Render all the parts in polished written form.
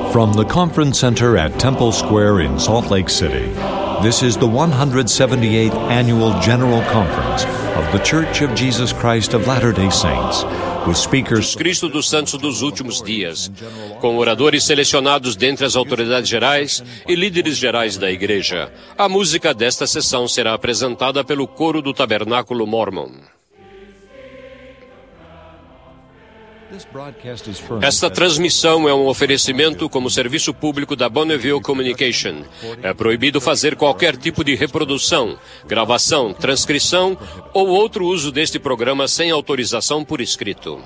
From the Conference Center at Temple Square in Salt Lake City, this is the 178th Annual General Conference of The Church of Jesus Christ of Latter-day Saints, with speakers... Cristo dos Santos dos Últimos Dias, com oradores selecionados dentre as autoridades gerais e líderes gerais da Igreja. A música desta sessão será apresentada pelo Coro do Tabernáculo Mormon. Esta transmissão é um oferecimento como serviço público da Bonneville Communication. É proibido fazer qualquer tipo de reprodução, gravação, transcrição ou outro uso deste programa sem autorização por escrito.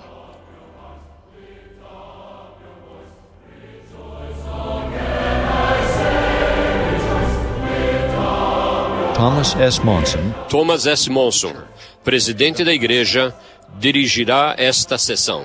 Thomas S. Monson, presidente da Igreja, dirigirá esta sessão.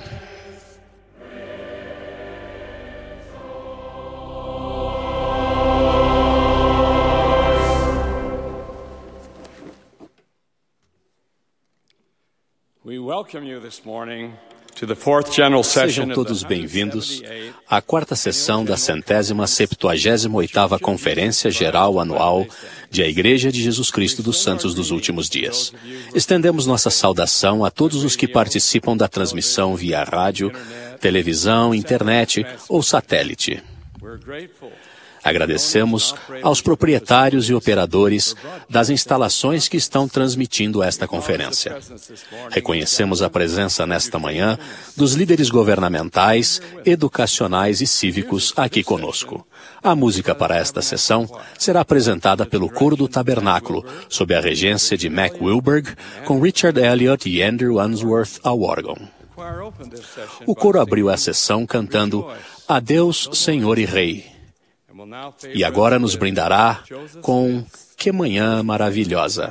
Sejam todos bem-vindos à quarta sessão da 178ª Conferência Geral Anual de A Igreja de Jesus Cristo dos Santos dos Últimos Dias. Estendemos nossa saudação a todos os que participam da transmissão via rádio, televisão, internet ou satélite. Agradecemos aos proprietários e operadores das instalações que estão transmitindo esta conferência. Reconhecemos a presença nesta manhã dos líderes governamentais, educacionais e cívicos aqui conosco. A música para esta sessão será apresentada pelo Coro do Tabernáculo, sob a regência de Mac Wilberg, com Richard Elliott e Andrew Unsworth ao órgão. O coro abriu a sessão cantando Adeus, Senhor e Rei. E agora nos brindará com Que Manhã Maravilhosa.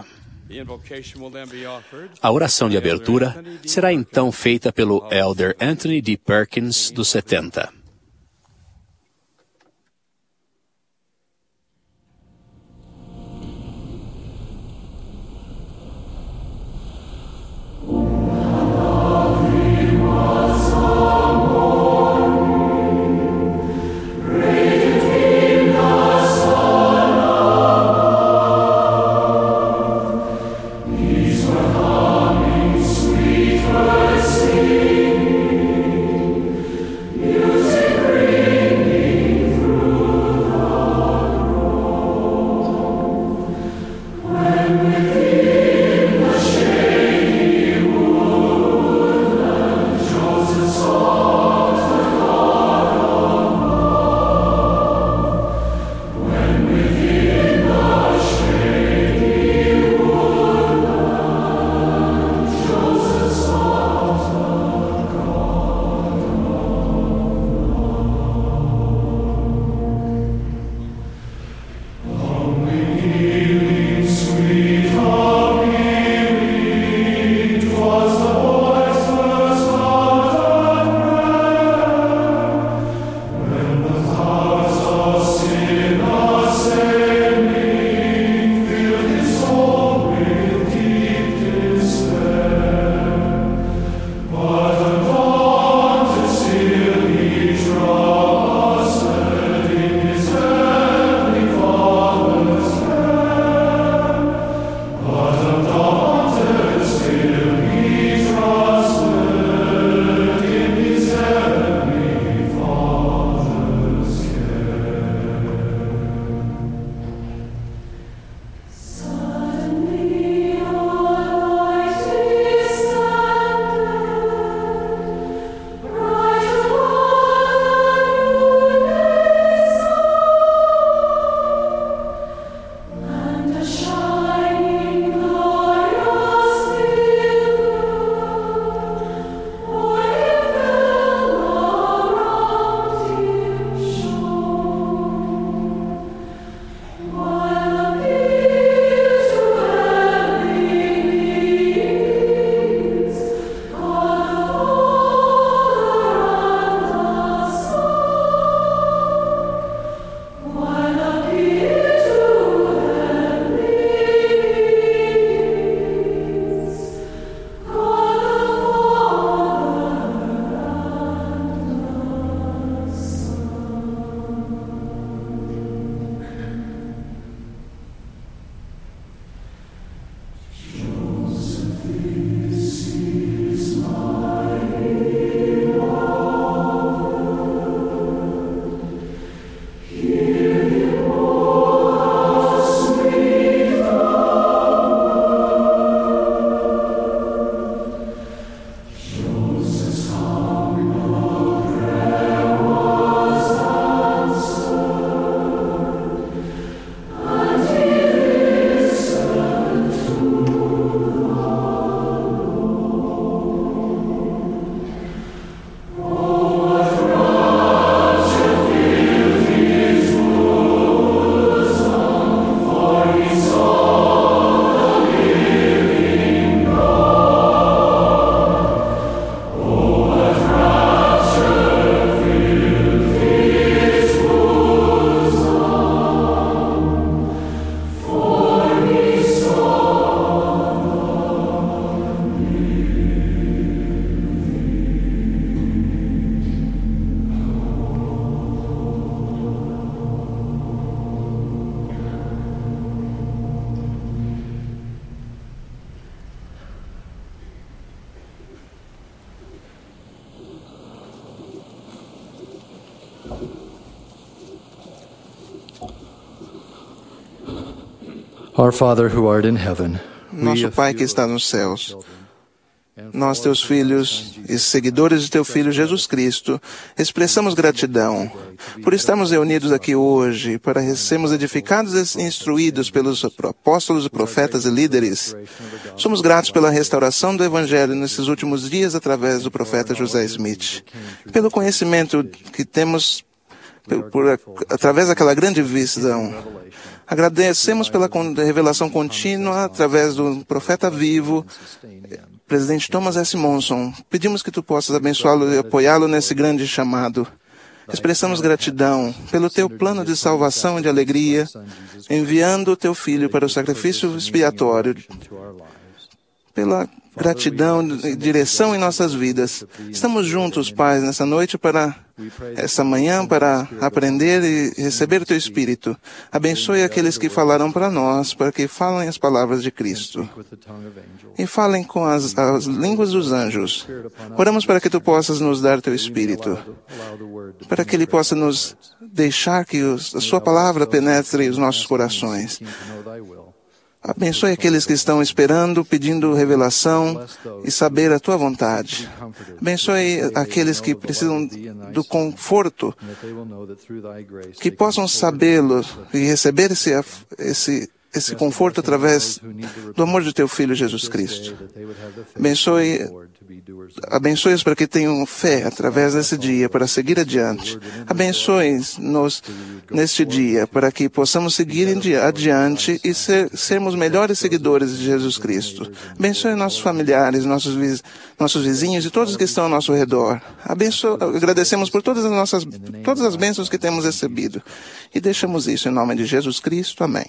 A oração de abertura será então feita pelo Elder Anthony D. Perkins, dos 70. Music Our Father who art in heaven, Nosso Pai que está nos céus, nós, teus filhos e seguidores de teu Filho Jesus Cristo, expressamos gratidão por estarmos reunidos aqui hoje, para sermos edificados e instruídos pelos apóstolos, profetas e líderes. Somos gratos pela restauração do Evangelho nesses últimos dias através do profeta José Smith, pelo conhecimento que temos através daquela grande visão. Agradecemos pela revelação contínua através do profeta vivo, presidente Thomas S. Monson. Pedimos que tu possas abençoá-lo e apoiá-lo nesse grande chamado. Expressamos gratidão pelo teu plano de salvação e de alegria, enviando o teu Filho para o sacrifício expiatório, pela gratidão e direção em nossas vidas. Estamos juntos, Pai, nessa noite, essa manhã, para aprender e receber o Teu Espírito. Abençoe aqueles que falarão para nós, para que falem as palavras de Cristo. E falem com as línguas dos anjos. Oramos para que Tu possas nos dar Teu Espírito, para que Ele possa nos deixar que a Sua palavra penetre os nossos corações. Abençoe aqueles que estão esperando, pedindo revelação e saber a Tua vontade. Abençoe aqueles que precisam do conforto, que possam sabê-lo e receber esse conforto através do amor de Teu Filho Jesus Cristo. Abençoe-os para que tenham fé através desse dia, para seguir adiante. Abençoe-nos neste dia, para que possamos seguir adiante e sermos melhores seguidores de Jesus Cristo. Abençoe nossos familiares, nossos vizinhos e todos que estão ao nosso redor. Agradecemos por todas as bênçãos que temos recebido. E deixamos isso em nome de Jesus Cristo. Amém.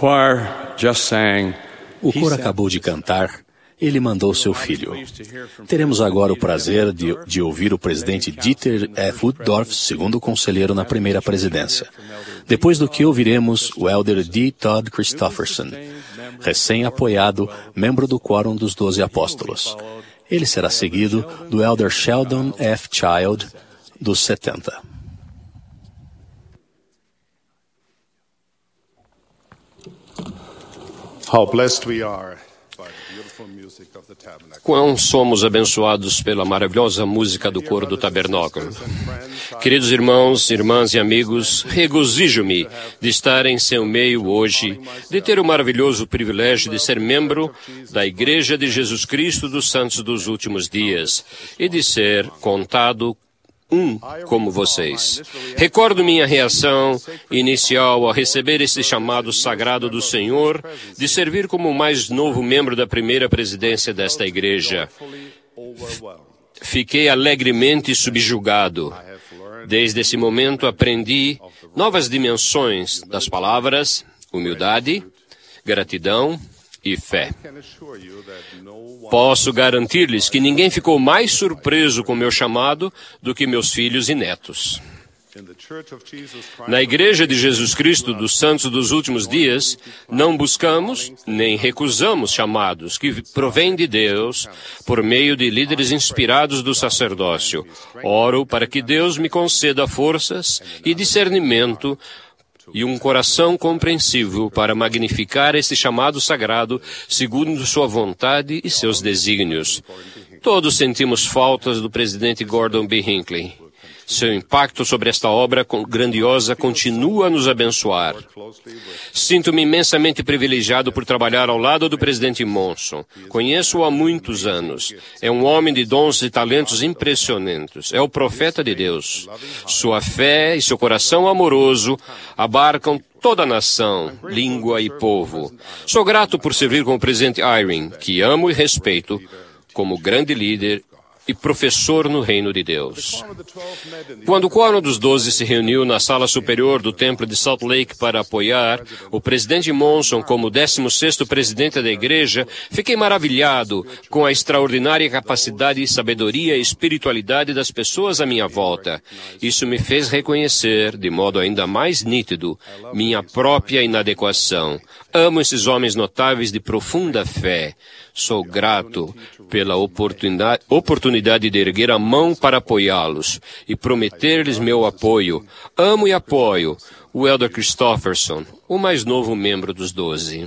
choir just sang. O coro acabou de cantar. Ele mandou seu filho. Teremos agora o prazer de ouvir o presidente Dieter F. Uchtdorf, segundo conselheiro na primeira presidência. Depois do que ouviremos o elder D. Todd Christofferson, recém-apoiado, membro do Quórum dos 12 Apóstolos. Ele será seguido do elder Sheldon F. Child, dos 70. How blessed we are. Quão somos abençoados pela maravilhosa música do coro do tabernáculo. Queridos irmãos, irmãs e amigos, regozijo-me de estar em seu meio hoje, de ter o maravilhoso privilégio de ser membro da Igreja de Jesus Cristo dos Santos dos Últimos Dias e de ser contado como vocês. Recordo minha reação inicial ao receber esse chamado sagrado do Senhor de servir como o mais novo membro da primeira presidência desta igreja. Fiquei alegremente subjugado. Desde esse momento aprendi novas dimensões das palavras humildade, gratidão e fé. Posso garantir-lhes que ninguém ficou mais surpreso com meu chamado do que meus filhos e netos. Na Igreja de Jesus Cristo dos Santos dos Últimos Dias, não buscamos nem recusamos chamados que provêm de Deus por meio de líderes inspirados do sacerdócio. Oro para que Deus me conceda forças e discernimento e um coração compreensivo para magnificar esse chamado sagrado segundo sua vontade e seus desígnios. Todos sentimos faltas do presidente Gordon B. Hinckley. Seu impacto sobre esta obra grandiosa continua a nos abençoar. Sinto-me imensamente privilegiado por trabalhar ao lado do presidente Monson. Conheço-o há muitos anos. É um homem de dons e talentos impressionantes. É o profeta de Deus. Sua fé e seu coração amoroso abarcam toda a nação, língua e povo. Sou grato por servir com o presidente Eyring, que amo e respeito como grande líder e professor no reino de Deus. Quando o Quórum dos 12 se reuniu na sala superior do Templo de Salt Lake para apoiar o presidente Monson como 16º presidente da igreja, fiquei maravilhado com a extraordinária capacidade, sabedoria e espiritualidade das pessoas à minha volta. Isso me fez reconhecer, de modo ainda mais nítido, minha própria inadequação. Amo esses homens notáveis de profunda fé. Sou grato pela oportunidade de erguer a mão para apoiá-los e prometer-lhes meu apoio. Amo e apoio o elder Christofferson, o mais novo membro dos 12.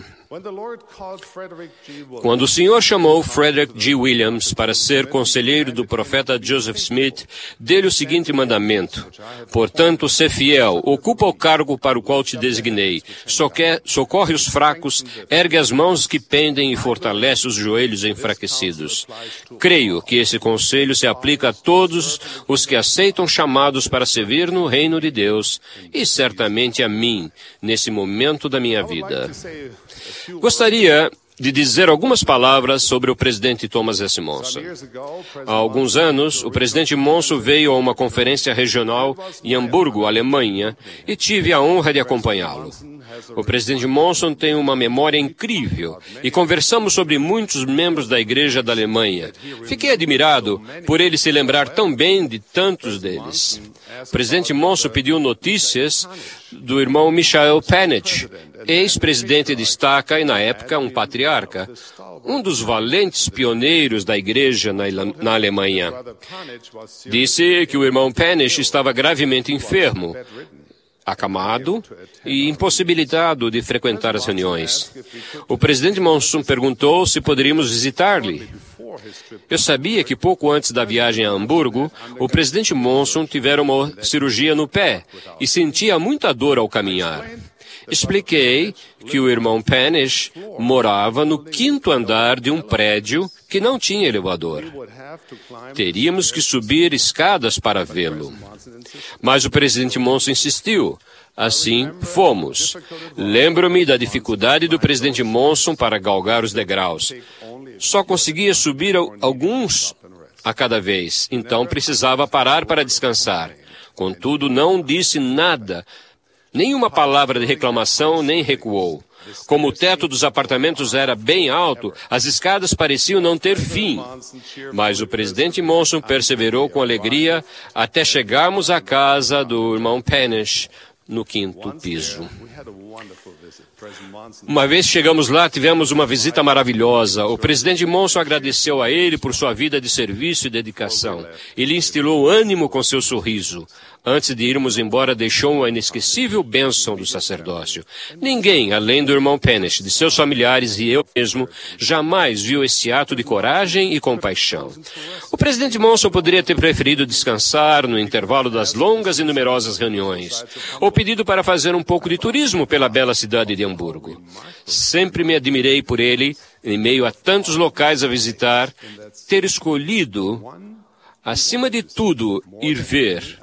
Quando o Senhor chamou Frederick G. Williams para ser conselheiro do profeta Joseph Smith, deu-lhe o seguinte mandamento: portanto, sê fiel, ocupa o cargo para o qual te designei, socorre os fracos, ergue as mãos que pendem e fortalece os joelhos enfraquecidos. Creio que esse conselho se aplica a todos os que aceitam chamados para servir no reino de Deus e certamente a mim, nesse momento da minha vida. Gostaria de dizer algumas palavras sobre o presidente Thomas S. Monson. Há alguns anos, o presidente Monson veio a uma conferência regional em Hamburgo, Alemanha, e tive a honra de acompanhá-lo. O presidente Monson tem uma memória incrível e conversamos sobre muitos membros da igreja da Alemanha. Fiquei admirado por ele se lembrar tão bem de tantos deles. O presidente Monson pediu notícias do irmão Michael Panich, ex-presidente de Estaca e, na época, um patriarca, um dos valentes pioneiros da igreja na Alemanha. Disse que o irmão Panich estava gravemente enfermo, acamado e impossibilitado de frequentar as reuniões. O presidente Monson perguntou se poderíamos visitar-lhe. Eu sabia que pouco antes da viagem a Hamburgo, o presidente Monson tivera uma cirurgia no pé e sentia muita dor ao caminhar. Expliquei que o irmão Panich morava no 5º andar de um prédio que não tinha elevador. Teríamos que subir escadas para vê-lo. Mas o presidente Monson insistiu. Assim, fomos. Lembro-me da dificuldade do presidente Monson para galgar os degraus. Só conseguia subir alguns a cada vez, então precisava parar para descansar. Contudo, não disse nada, nenhuma palavra de reclamação, nem recuou. Como o teto dos apartamentos era bem alto, as escadas pareciam não ter fim. Mas o presidente Monson perseverou com alegria até chegarmos à casa do irmão Penish, no 5º piso. Uma vez chegamos lá, tivemos uma visita maravilhosa. O presidente Monson agradeceu a ele por sua vida de serviço e dedicação. Ele instilou ânimo com seu sorriso. Antes de irmos embora, deixou uma inesquecível bênção do sacerdócio. Ninguém, além do irmão Penish, de seus familiares e eu mesmo, jamais viu esse ato de coragem e compaixão. O presidente Monson poderia ter preferido descansar no intervalo das longas e numerosas reuniões, ou pedido para fazer um pouco de turismo pela bela cidade de Hamburgo. Sempre me admirei por ele, em meio a tantos locais a visitar, ter escolhido, acima de tudo, ir ver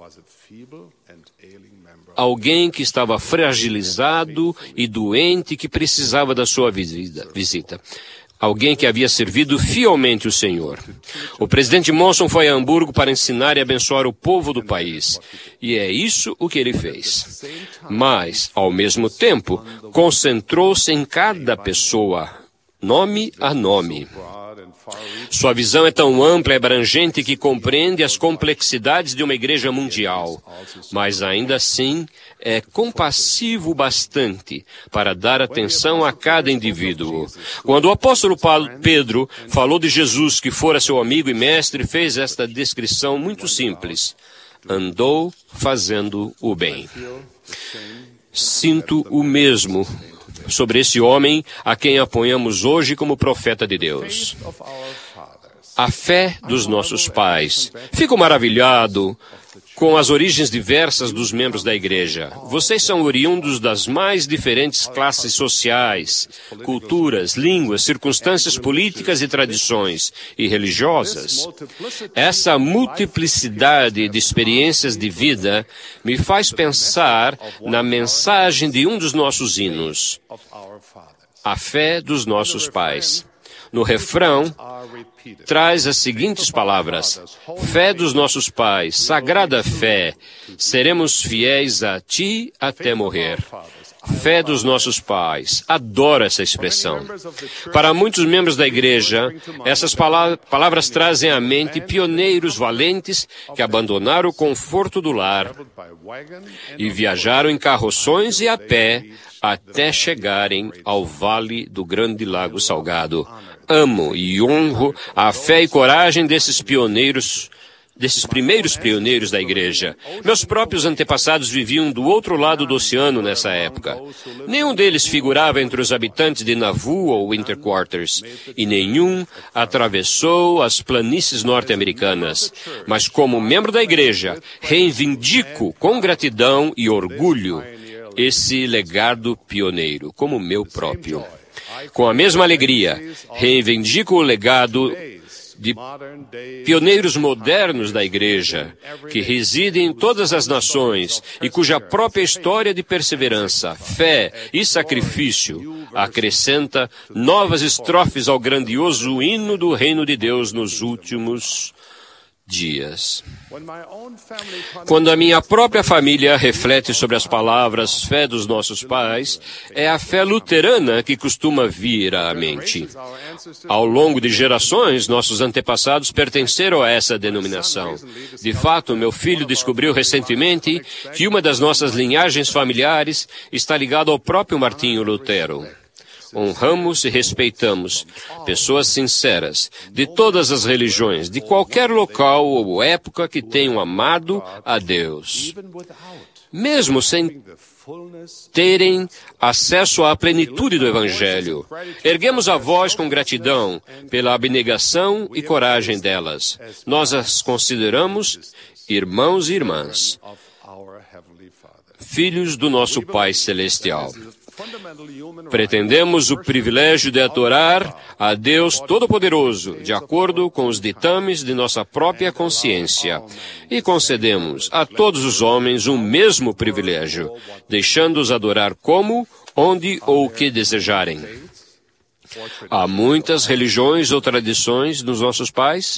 alguém que estava fragilizado e doente que precisava da sua visita. Alguém que havia servido fielmente o Senhor. O presidente Monson foi a Hamburgo para ensinar e abençoar o povo do país. E é isso o que ele fez. Mas, ao mesmo tempo, concentrou-se em cada pessoa, nome a nome. Sua visão é tão ampla e abrangente que compreende as complexidades de uma igreja mundial, mas ainda assim é compassivo bastante para dar atenção a cada indivíduo. Quando o apóstolo Pedro falou de Jesus, que fora seu amigo e mestre, fez esta descrição muito simples: andou fazendo o bem. Sinto o mesmo sobre esse homem a quem apoiamos hoje como profeta de Deus. A fé dos nossos pais. Fico maravilhado com as origens diversas dos membros da igreja. Vocês são oriundos das mais diferentes classes sociais, culturas, línguas, circunstâncias políticas e tradições e religiosas. Essa multiplicidade de experiências de vida me faz pensar na mensagem de um dos nossos hinos, a fé dos nossos pais. No refrão, traz as seguintes palavras: fé dos nossos pais, sagrada fé, seremos fiéis a ti até morrer. Fé dos nossos pais. Adoro essa expressão. Para muitos membros da igreja, essas palavras trazem à mente pioneiros valentes que abandonaram o conforto do lar e viajaram em carroções e a pé até chegarem ao vale do Grande Lago Salgado. Amo e honro a fé e coragem desses primeiros pioneiros da igreja. Meus próprios antepassados viviam do outro lado do oceano nessa época. Nenhum deles figurava entre os habitantes de Nauvoo ou Winter Quarters, e nenhum atravessou as planícies norte-americanas. Mas como membro da igreja, reivindico com gratidão e orgulho esse legado pioneiro, como meu próprio. Com a mesma alegria, reivindico o legado de pioneiros modernos da igreja, que residem em todas as nações e cuja própria história de perseverança, fé e sacrifício acrescenta novas estrofes ao grandioso hino do reino de Deus nos últimos dias. Quando a minha própria família reflete sobre as palavras fé dos nossos pais, é a fé luterana que costuma vir à mente. Ao longo de gerações, nossos antepassados pertenceram a essa denominação. De fato, meu filho descobriu recentemente que uma das nossas linhagens familiares está ligada ao próprio Martinho Lutero. Honramos e respeitamos pessoas sinceras, de todas as religiões, de qualquer local ou época que tenham amado a Deus, mesmo sem terem acesso à plenitude do Evangelho. Erguemos a voz com gratidão pela abnegação e coragem delas. Nós as consideramos irmãos e irmãs, filhos do nosso Pai Celestial. Pretendemos o privilégio de adorar a Deus Todo-Poderoso, de acordo com os ditames de nossa própria consciência, e concedemos a todos os homens o mesmo privilégio, deixando-os adorar como, onde ou o que desejarem. Há muitas religiões ou tradições nos nossos pais.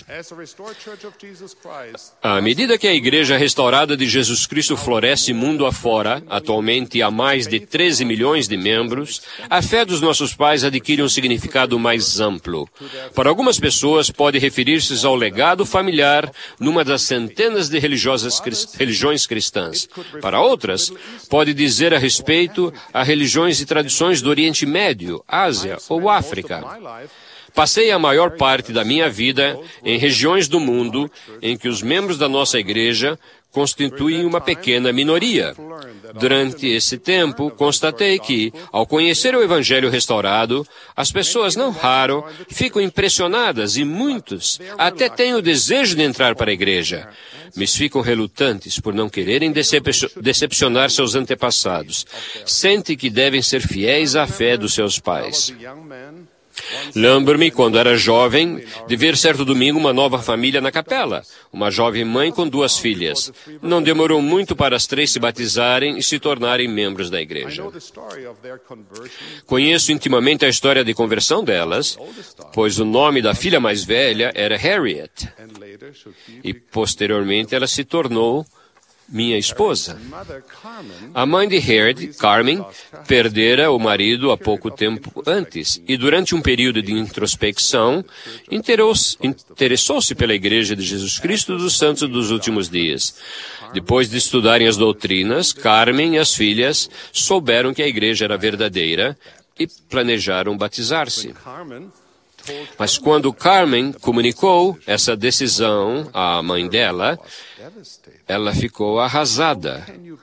À medida que a Igreja Restaurada de Jesus Cristo floresce mundo afora, atualmente há mais de 13 milhões de membros, a fé dos nossos pais adquire um significado mais amplo. Para algumas pessoas, pode referir-se ao legado familiar numa das centenas de religiões cristãs. Para outras, pode dizer a respeito a religiões e tradições do Oriente Médio, Ásia ou África. Passei a maior parte da minha vida em regiões do mundo em que os membros da nossa igreja constituem uma pequena minoria. Durante esse tempo, constatei que, ao conhecer o Evangelho restaurado, as pessoas não raro ficam impressionadas e muitos até têm o desejo de entrar para a igreja, mas ficam relutantes por não quererem decepcionar seus antepassados. Sentem que devem ser fiéis à fé dos seus pais. Lembro-me, quando era jovem, de ver certo domingo uma nova família na capela, uma jovem mãe com 2 filhas. Não demorou muito para as 3 se batizarem e se tornarem membros da igreja. Conheço intimamente a história de conversão delas, pois o nome da filha mais velha era Harriet, e posteriormente ela se tornou minha esposa. A mãe de Harriet, Carmen, perdera o marido há pouco tempo antes e, durante um período de introspecção, interessou-se pela Igreja de Jesus Cristo dos Santos dos Últimos Dias. Depois de estudarem as doutrinas, Carmen e as filhas souberam que a igreja era verdadeira e planejaram batizar-se. Mas quando Carmen comunicou essa decisão à mãe dela, ela ficou arrasada.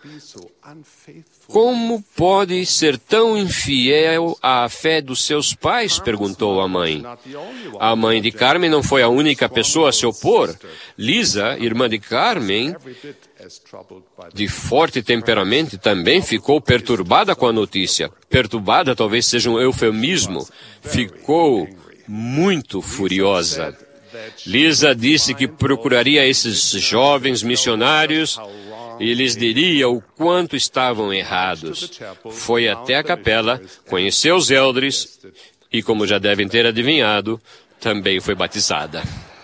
Como pode ser tão infiel à fé dos seus pais? Perguntou a mãe. A mãe de Carmen não foi a única pessoa a se opor. Lisa, irmã de Carmen, de forte temperamento, também ficou perturbada com a notícia. Perturbada talvez seja um eufemismo. Ficou muito furiosa. Lisa disse que procuraria esses jovens missionários e lhes diria o quanto estavam errados. Foi até a capela, conheceu os eldres e, como já devem ter adivinhado, também foi batizada.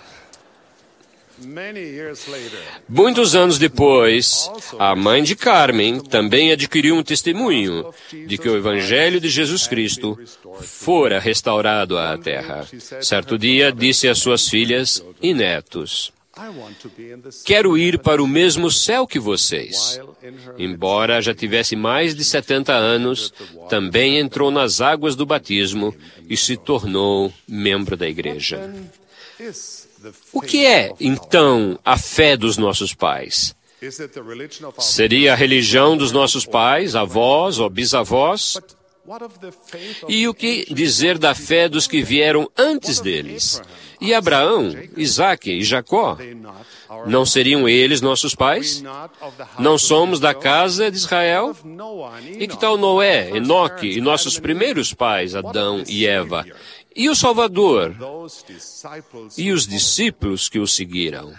Muitos anos depois, a mãe de Carmen também adquiriu um testemunho de que o Evangelho de Jesus Cristo fora restaurado à terra. Certo dia, disse às suas filhas e netos: quero ir para o mesmo céu que vocês. Embora já tivesse mais de 70 anos, também entrou nas águas do batismo e se tornou membro da igreja. O que é, então, a fé dos nossos pais? Seria a religião dos nossos pais, avós ou bisavós? E o que dizer da fé dos que vieram antes deles? E Abraão, Isaque e Jacó? Não seriam eles nossos pais? Não somos da casa de Israel? E que tal Noé, Enoque e nossos primeiros pais, Adão e Eva? E o Salvador? E os discípulos que o seguiram?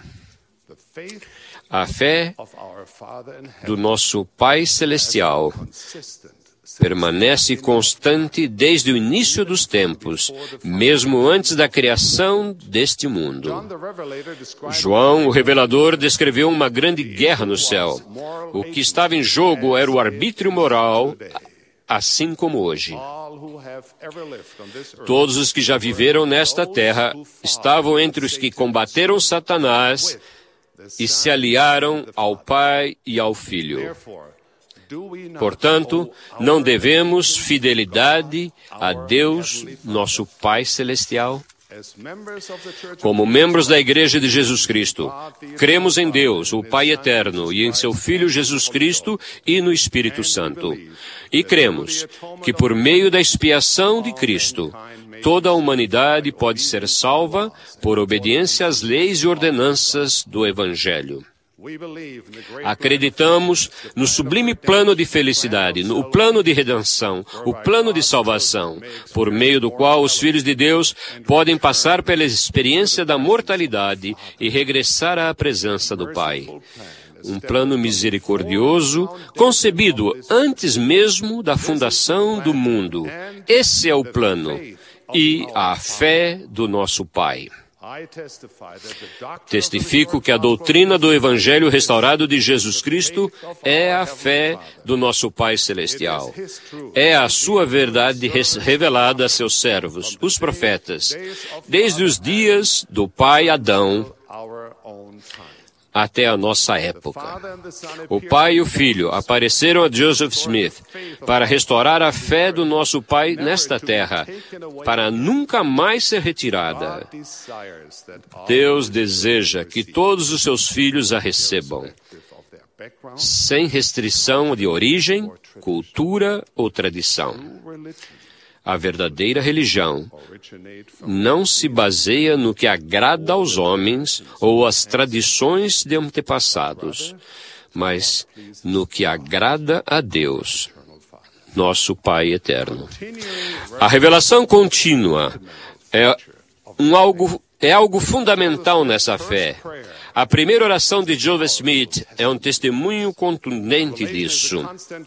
A fé do nosso Pai Celestial permanece constante desde o início dos tempos, mesmo antes da criação deste mundo. João, o Revelador, descreveu uma grande guerra no céu. O que estava em jogo era o arbítrio moral, assim como hoje. Todos os que já viveram nesta terra estavam entre os que combateram Satanás e se aliaram ao Pai e ao Filho. Portanto, não devemos fidelidade a Deus, nosso Pai Celestial? Como membros da Igreja de Jesus Cristo, cremos em Deus, o Pai Eterno, e em seu Filho Jesus Cristo e no Espírito Santo. E cremos que por meio da expiação de Cristo, toda a humanidade pode ser salva por obediência às leis e ordenanças do Evangelho. Acreditamos no sublime plano de felicidade, no plano de redenção, o plano de salvação, por meio do qual os filhos de Deus podem passar pela experiência da mortalidade e regressar à presença do Pai. Um plano misericordioso, concebido antes mesmo da fundação do mundo. Esse é o plano. e a fé do nosso Pai. Testifico que a doutrina do Evangelho restaurado de Jesus Cristo é a fé do nosso Pai Celestial. É a sua verdade revelada a seus servos, os profetas, desde os dias do pai Adão até a nossa época. O Pai e o Filho apareceram a Joseph Smith para restaurar a fé do nosso Pai nesta terra, para nunca mais ser retirada. Deus deseja que todos os seus filhos a recebam, sem restrição de origem, cultura ou tradição. A verdadeira religião não se baseia no que agrada aos homens ou às tradições de antepassados, mas no que agrada a Deus, nosso Pai eterno. A revelação contínua é algo fundamental nessa fé. A primeira oração de Joseph Smith é um testemunho contundente disso.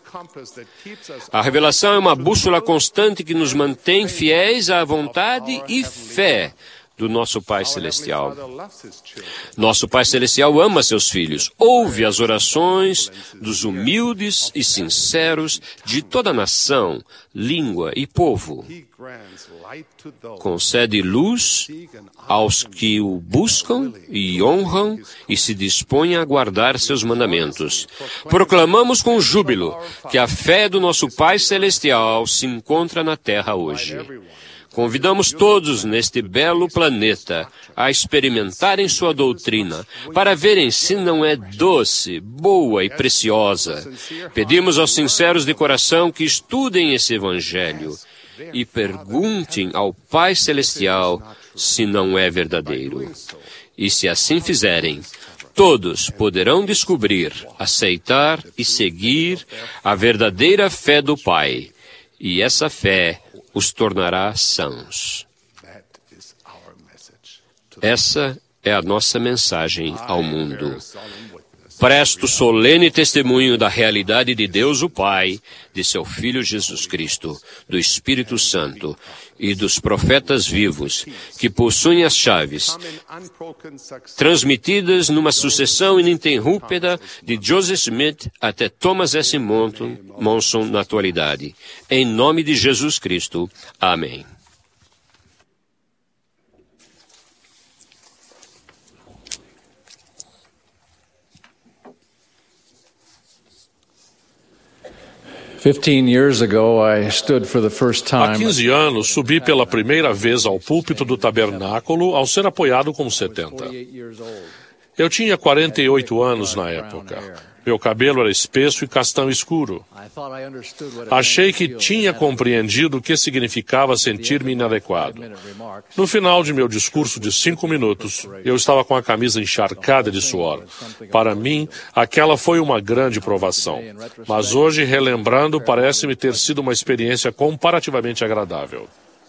A revelação é uma bússola constante que nos mantém fiéis à vontade e fé do nosso Pai Celestial. Nosso Pai Celestial ama seus filhos, ouve as orações dos humildes e sinceros de toda nação, língua e povo. Concede luz aos que o buscam e honram e se dispõem a guardar seus mandamentos. Proclamamos com júbilo que a fé do nosso Pai Celestial se encontra na terra hoje. Convidamos todos neste belo planeta a experimentarem sua doutrina, para verem se não é doce, boa e preciosa. Pedimos aos sinceros de coração que estudem esse Evangelho e perguntem ao Pai Celestial se não é verdadeiro. E se assim fizerem, todos poderão descobrir, aceitar e seguir a verdadeira fé do Pai. E essa fé os tornará sãos. Essa é a nossa mensagem ao mundo. Presto solene testemunho da realidade de Deus o Pai, de seu Filho Jesus Cristo, do Espírito Santo e dos profetas vivos, que possuem as chaves, transmitidas numa sucessão ininterrupta de Joseph Smith até Thomas S. Monson na atualidade. Em nome de Jesus Cristo. Amém. Há 15 anos, subi pela primeira vez ao púlpito do tabernáculo ao ser apoiado com 70. Eu tinha 48 anos na época. Meu cabelo era espesso e castanho escuro. Achei que tinha compreendido o que significava sentir-me inadequado. No final de meu discurso de 5 minutos, eu estava com a camisa encharcada de suor. Para mim, aquela foi uma grande provação. Mas hoje, relembrando, parece-me ter sido uma experiência comparativamente agradável.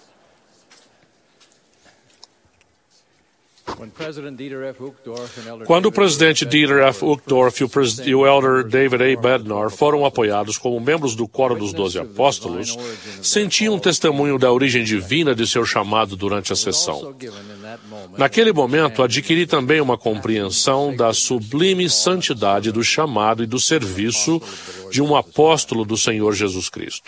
Quando o presidente Dieter F. Uchtdorf e o elder David A. Bednar foram apoiados como membros do Coro dos 12 Apóstolos, senti um testemunho da origem divina de seu chamado durante a sessão. Naquele momento, adquiri também uma compreensão da sublime santidade do chamado e do serviço de um apóstolo do Senhor Jesus Cristo.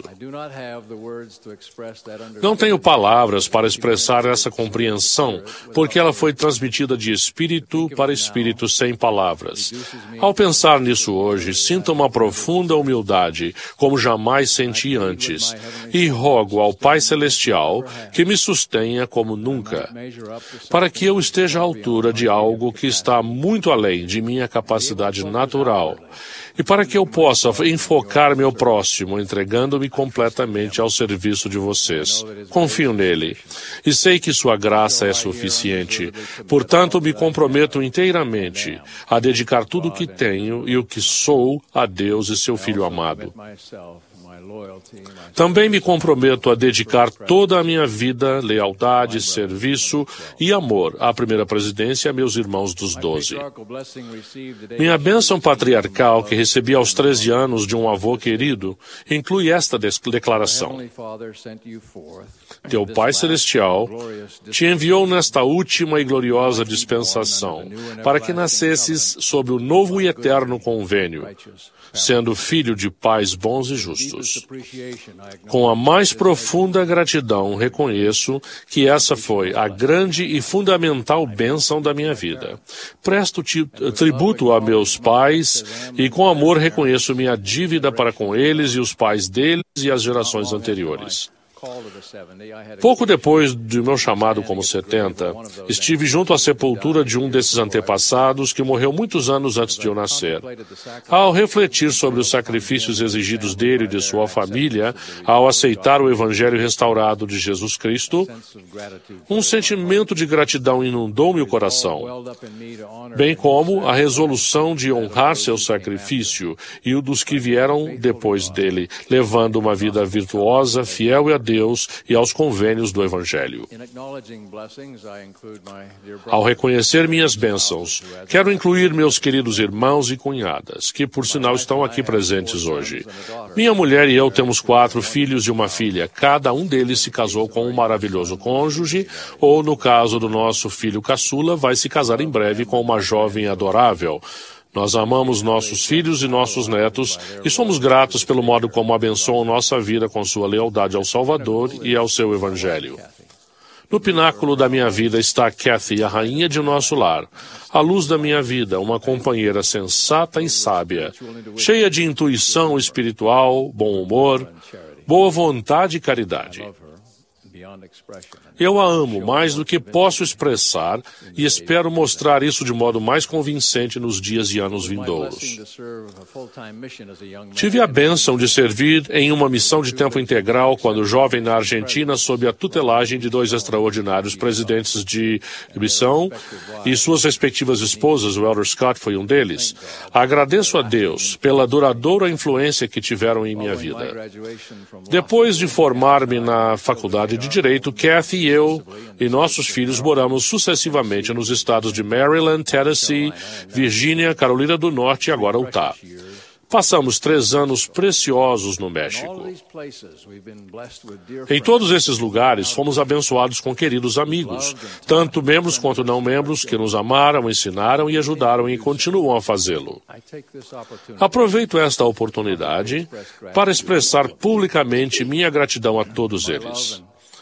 Não tenho palavras para expressar essa compreensão, porque ela foi transmitida de espírito para espírito sem palavras. Ao pensar nisso hoje, sinto uma profunda humildade, como jamais senti antes, e rogo ao Pai Celestial que me sustenha como nunca, para que eu esteja à altura de algo que está muito além de minha capacidade natural, e para que eu possa enfocar meu próximo, entregando-me completamente ao serviço de vocês. Confio nele, e sei que sua graça é suficiente. Portanto, me comprometo inteiramente a dedicar tudo o que tenho e o que sou a Deus e seu Filho amado. Também me comprometo a dedicar toda a minha vida, lealdade, serviço e amor à primeira presidência e a meus irmãos dos 12. Minha bênção patriarcal, que recebi aos 13 anos de um avô querido, inclui esta declaração: Teu Pai Celestial te enviou nesta última e gloriosa dispensação para que nascesses sob o novo e eterno convênio, sendo filho de pais bons e justos. Com a mais profunda gratidão, reconheço que essa foi a grande e fundamental bênção da minha vida. Presto tributo a meus pais e com amor reconheço minha dívida para com eles e os pais deles e as gerações anteriores. Pouco depois do meu chamado como 70, estive junto à sepultura de um desses antepassados que morreu muitos anos antes de eu nascer. Ao refletir sobre os sacrifícios exigidos dele e de sua família ao aceitar o Evangelho restaurado de Jesus Cristo, um sentimento de gratidão inundou meu coração, bem como a resolução de honrar seu sacrifício e o dos que vieram depois dele, levando uma vida virtuosa, fiel a Deus e aos convênios do Evangelho. Ao reconhecer minhas bênçãos, quero incluir meus queridos irmãos e cunhadas, que por sinal estão aqui presentes hoje. Minha mulher e eu temos 4 filhos e uma filha. Cada um deles se casou com um maravilhoso cônjuge, ou no caso do nosso filho caçula, vai se casar em breve com uma jovem adorável. Nós amamos nossos filhos e nossos netos e somos gratos pelo modo como abençoam nossa vida com sua lealdade ao Salvador e ao seu Evangelho. No pináculo da minha vida está Kathy, a rainha de nosso lar, a luz da minha vida, uma companheira sensata e sábia, cheia de intuição espiritual, bom humor, boa vontade e caridade. Eu a amo mais do que posso expressar e espero mostrar isso de modo mais convincente nos dias e anos vindouros. Tive a bênção de servir em uma missão de tempo integral quando jovem na Argentina sob a tutelagem de 2 extraordinários presidentes de missão e suas respectivas esposas, o Elder Scott foi um deles. Agradeço a Deus pela duradoura influência que tiveram em minha vida. Depois de formar-me na faculdade de Direito, Kathy e eu e nossos filhos moramos sucessivamente nos estados de Maryland, Tennessee, Virgínia, Carolina do Norte e agora Utah. Passamos 3 anos preciosos no México. Em todos esses lugares, fomos abençoados com queridos amigos, tanto membros quanto não membros, que nos amaram, ensinaram e ajudaram e continuam a fazê-lo. Aproveito esta oportunidade para expressar publicamente minha gratidão a todos eles.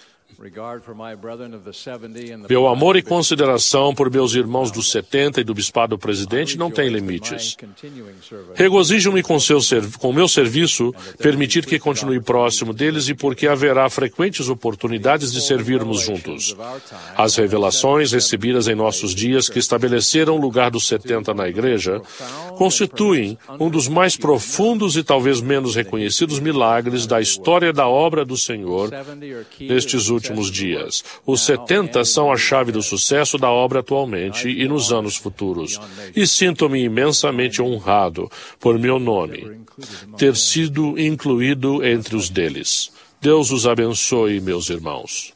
Meu amor e consideração por meus irmãos dos 70 e do Bispado Presidente não tem limites. Regozijo-me com meu serviço, permitir que continue próximo deles e porque haverá frequentes oportunidades de servirmos juntos. As revelações recebidas em nossos dias que estabeleceram o lugar dos 70 na Igreja constituem um dos mais profundos e talvez menos reconhecidos milagres da história da obra do Senhor nestes últimos dias. Os 70 são a chave do sucesso da obra atualmente e nos anos futuros. E sinto-me imensamente honrado por meu nome ter sido incluído entre os deles. Deus os abençoe, meus irmãos.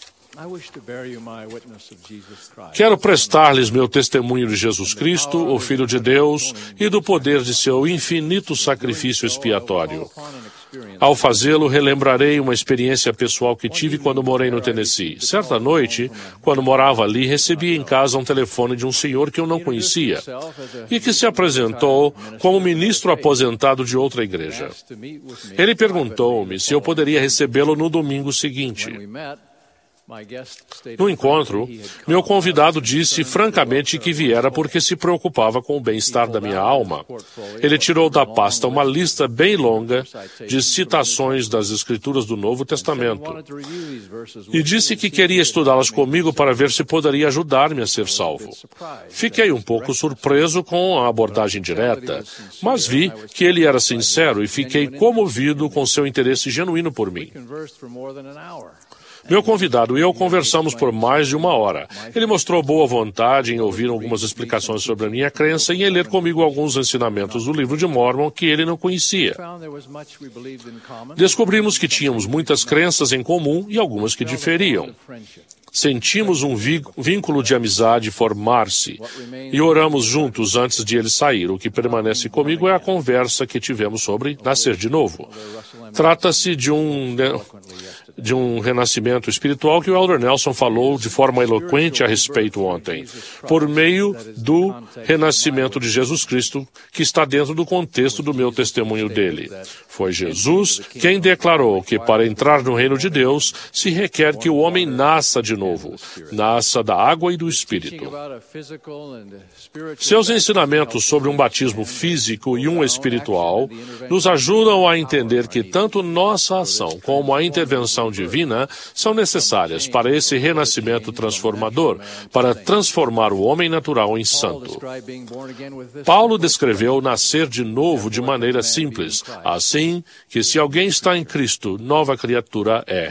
Quero prestar-lhes meu testemunho de Jesus Cristo, o Filho de Deus, e do poder de seu infinito sacrifício expiatório. Ao fazê-lo, relembrarei uma experiência pessoal que tive quando morei no Tennessee. Certa noite, quando morava ali, recebi em casa um telefone de um senhor que eu não conhecia e que se apresentou como ministro aposentado de outra igreja. Ele perguntou-me se eu poderia recebê-lo no domingo seguinte. No encontro, meu convidado disse francamente que viera porque se preocupava com o bem-estar da minha alma. Ele tirou da pasta uma lista bem longa de citações das Escrituras do Novo Testamento e disse que queria estudá-las comigo para ver se poderia ajudar-me a ser salvo. Fiquei um pouco surpreso com a abordagem direta, mas vi que ele era sincero e fiquei comovido com seu interesse genuíno por mim. Meu convidado e eu conversamos por mais de 1 hora. Ele mostrou boa vontade em ouvir algumas explicações sobre a minha crença e em ler comigo alguns ensinamentos do livro de Mórmon que ele não conhecia. Descobrimos que tínhamos muitas crenças em comum e algumas que diferiam. Sentimos um vínculo de amizade formar-se e oramos juntos antes de ele sair. O que permanece comigo é a conversa que tivemos sobre nascer de novo. Trata-se de um renascimento espiritual que o Elder Nelson falou de forma eloquente a respeito ontem, por meio do renascimento de Jesus Cristo, que está dentro do contexto do meu testemunho dele. Foi Jesus quem declarou que para entrar no reino de Deus se requer que o homem nasça de novo, nasça da água e do Espírito. Seus ensinamentos sobre um batismo físico e um espiritual nos ajudam a entender que tanto nossa ação como a intervenção divina são necessárias para esse renascimento transformador, para transformar o homem natural em santo. Paulo descreveu nascer de novo de maneira simples, assim que se alguém está em Cristo, nova criatura é.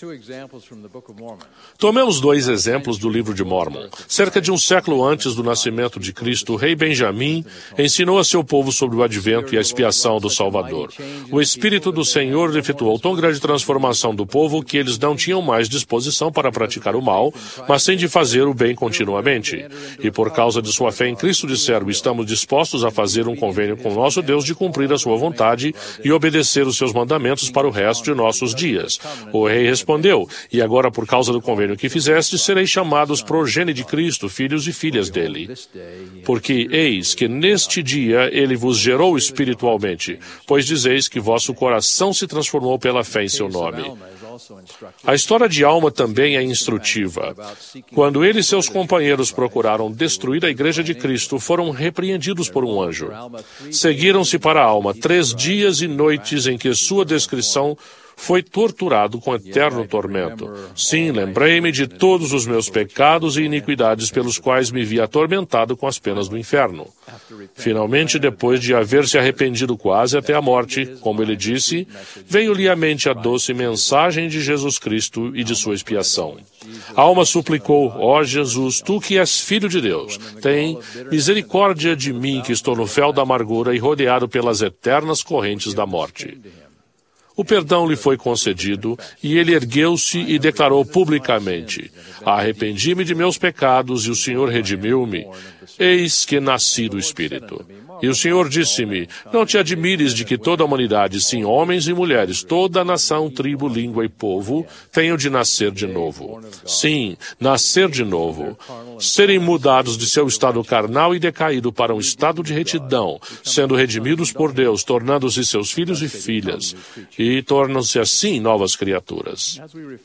Tomemos 2 exemplos do livro de Mórmon. Cerca de um século antes do nascimento de Cristo, o rei Benjamim ensinou a seu povo sobre o advento e a expiação do Salvador. O Espírito do Senhor efetuou tão grande transformação do povo que eles não tinham mais disposição para praticar o mal, mas sim de fazer o bem continuamente. E por causa de sua fé em Cristo disseram: estamos dispostos a fazer um convênio com nosso Deus de cumprir a sua vontade e obedecer os seus mandamentos para o resto de nossos dias. O rei respondeu: e agora por causa do convênio que fizeste, sereis chamados progenie de Cristo, filhos e filhas dele. Porque eis que neste dia ele vos gerou espiritualmente, pois dizeis que vosso coração se transformou pela fé em seu nome. A história de Alma também é instrutiva. Quando ele e seus companheiros procuraram destruir a Igreja de Cristo, foram repreendidos por um anjo. Seguiram-se para Alma 3 dias e noites em que sua descrição foi torturado com eterno tormento. Sim, lembrei-me de todos os meus pecados e iniquidades pelos quais me vi atormentado com as penas do inferno. Finalmente, depois de haver se arrependido quase até a morte, como ele disse, veio-lhe à mente a doce mensagem de Jesus Cristo e de sua expiação. A alma suplicou: ó Jesus, tu que és Filho de Deus, tem misericórdia de mim que estou no fel da amargura e rodeado pelas eternas correntes da morte. O perdão lhe foi concedido e ele ergueu-se e declarou publicamente: arrependi-me de meus pecados e o Senhor redimiu-me. Eis que nasci do Espírito. E o Senhor disse-me: não te admires de que toda a humanidade, sim, homens e mulheres, toda a nação, tribo, língua e povo, tenham de nascer de novo. Sim, nascer de novo. Serem mudados de seu estado carnal e decaído para um estado de retidão, sendo redimidos por Deus, tornando-se seus filhos e filhas, e tornam-se assim novas criaturas.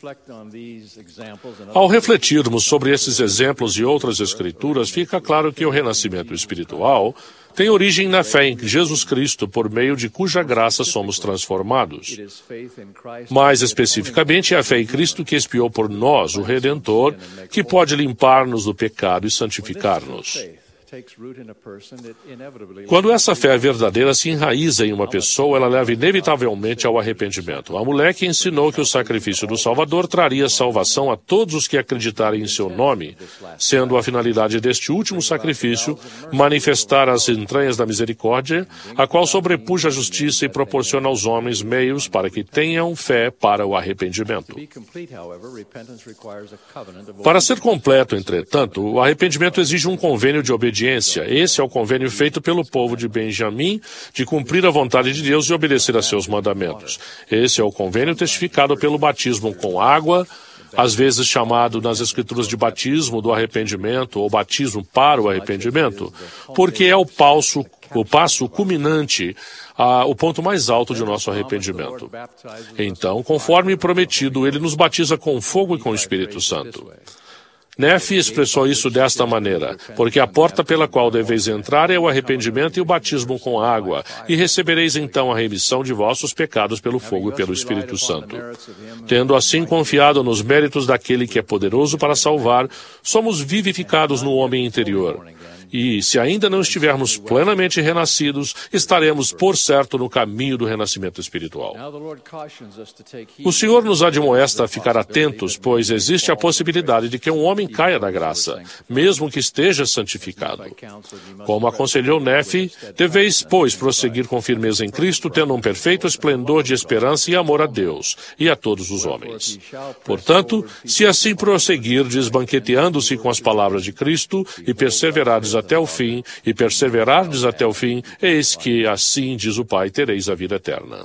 Ao refletirmos sobre esses exemplos e outras escrituras, fica claro que o renascimento espiritual tem origem na fé em Jesus Cristo, por meio de cuja graça somos transformados. Mais especificamente, é a fé em Cristo que expiou por nós, o Redentor, que pode limpar-nos do pecado e santificar-nos. Quando essa fé verdadeira se enraiza em uma pessoa, ela leva inevitavelmente ao arrependimento. A mulher que ensinou que o sacrifício do Salvador traria salvação a todos os que acreditarem em seu nome, sendo a finalidade deste último sacrifício manifestar as entranhas da misericórdia, a qual sobrepuja a justiça e proporciona aos homens meios para que tenham fé para o arrependimento. Para ser completo, entretanto, o arrependimento exige um convênio de obediência. Esse é o convênio feito pelo povo de Benjamim de cumprir a vontade de Deus e obedecer a seus mandamentos. Esse é o convênio testificado pelo batismo com água, às vezes chamado nas Escrituras de batismo do arrependimento ou batismo para o arrependimento, porque é o passo culminante, o ponto mais alto de nosso arrependimento. Então, conforme prometido, ele nos batiza com fogo e com o Espírito Santo. Nefe expressou isso desta maneira: porque a porta pela qual deveis entrar é o arrependimento e o batismo com água, e recebereis então a remissão de vossos pecados pelo fogo e pelo Espírito Santo. Tendo assim confiado nos méritos daquele que é poderoso para salvar, somos vivificados no homem interior. E se ainda não estivermos plenamente renascidos, estaremos, por certo, no caminho do renascimento espiritual. O Senhor nos admoesta a ficar atentos, pois existe a possibilidade de que um homem caia da graça, mesmo que esteja santificado. Como aconselhou Nefe, deveis, pois, prosseguir com firmeza em Cristo, tendo um perfeito esplendor de esperança e amor a Deus e a todos os homens. Portanto, se assim prosseguirdes, banqueteando-se com as palavras de Cristo, e perseverardes até o fim, eis que, assim diz o Pai, tereis a vida eterna.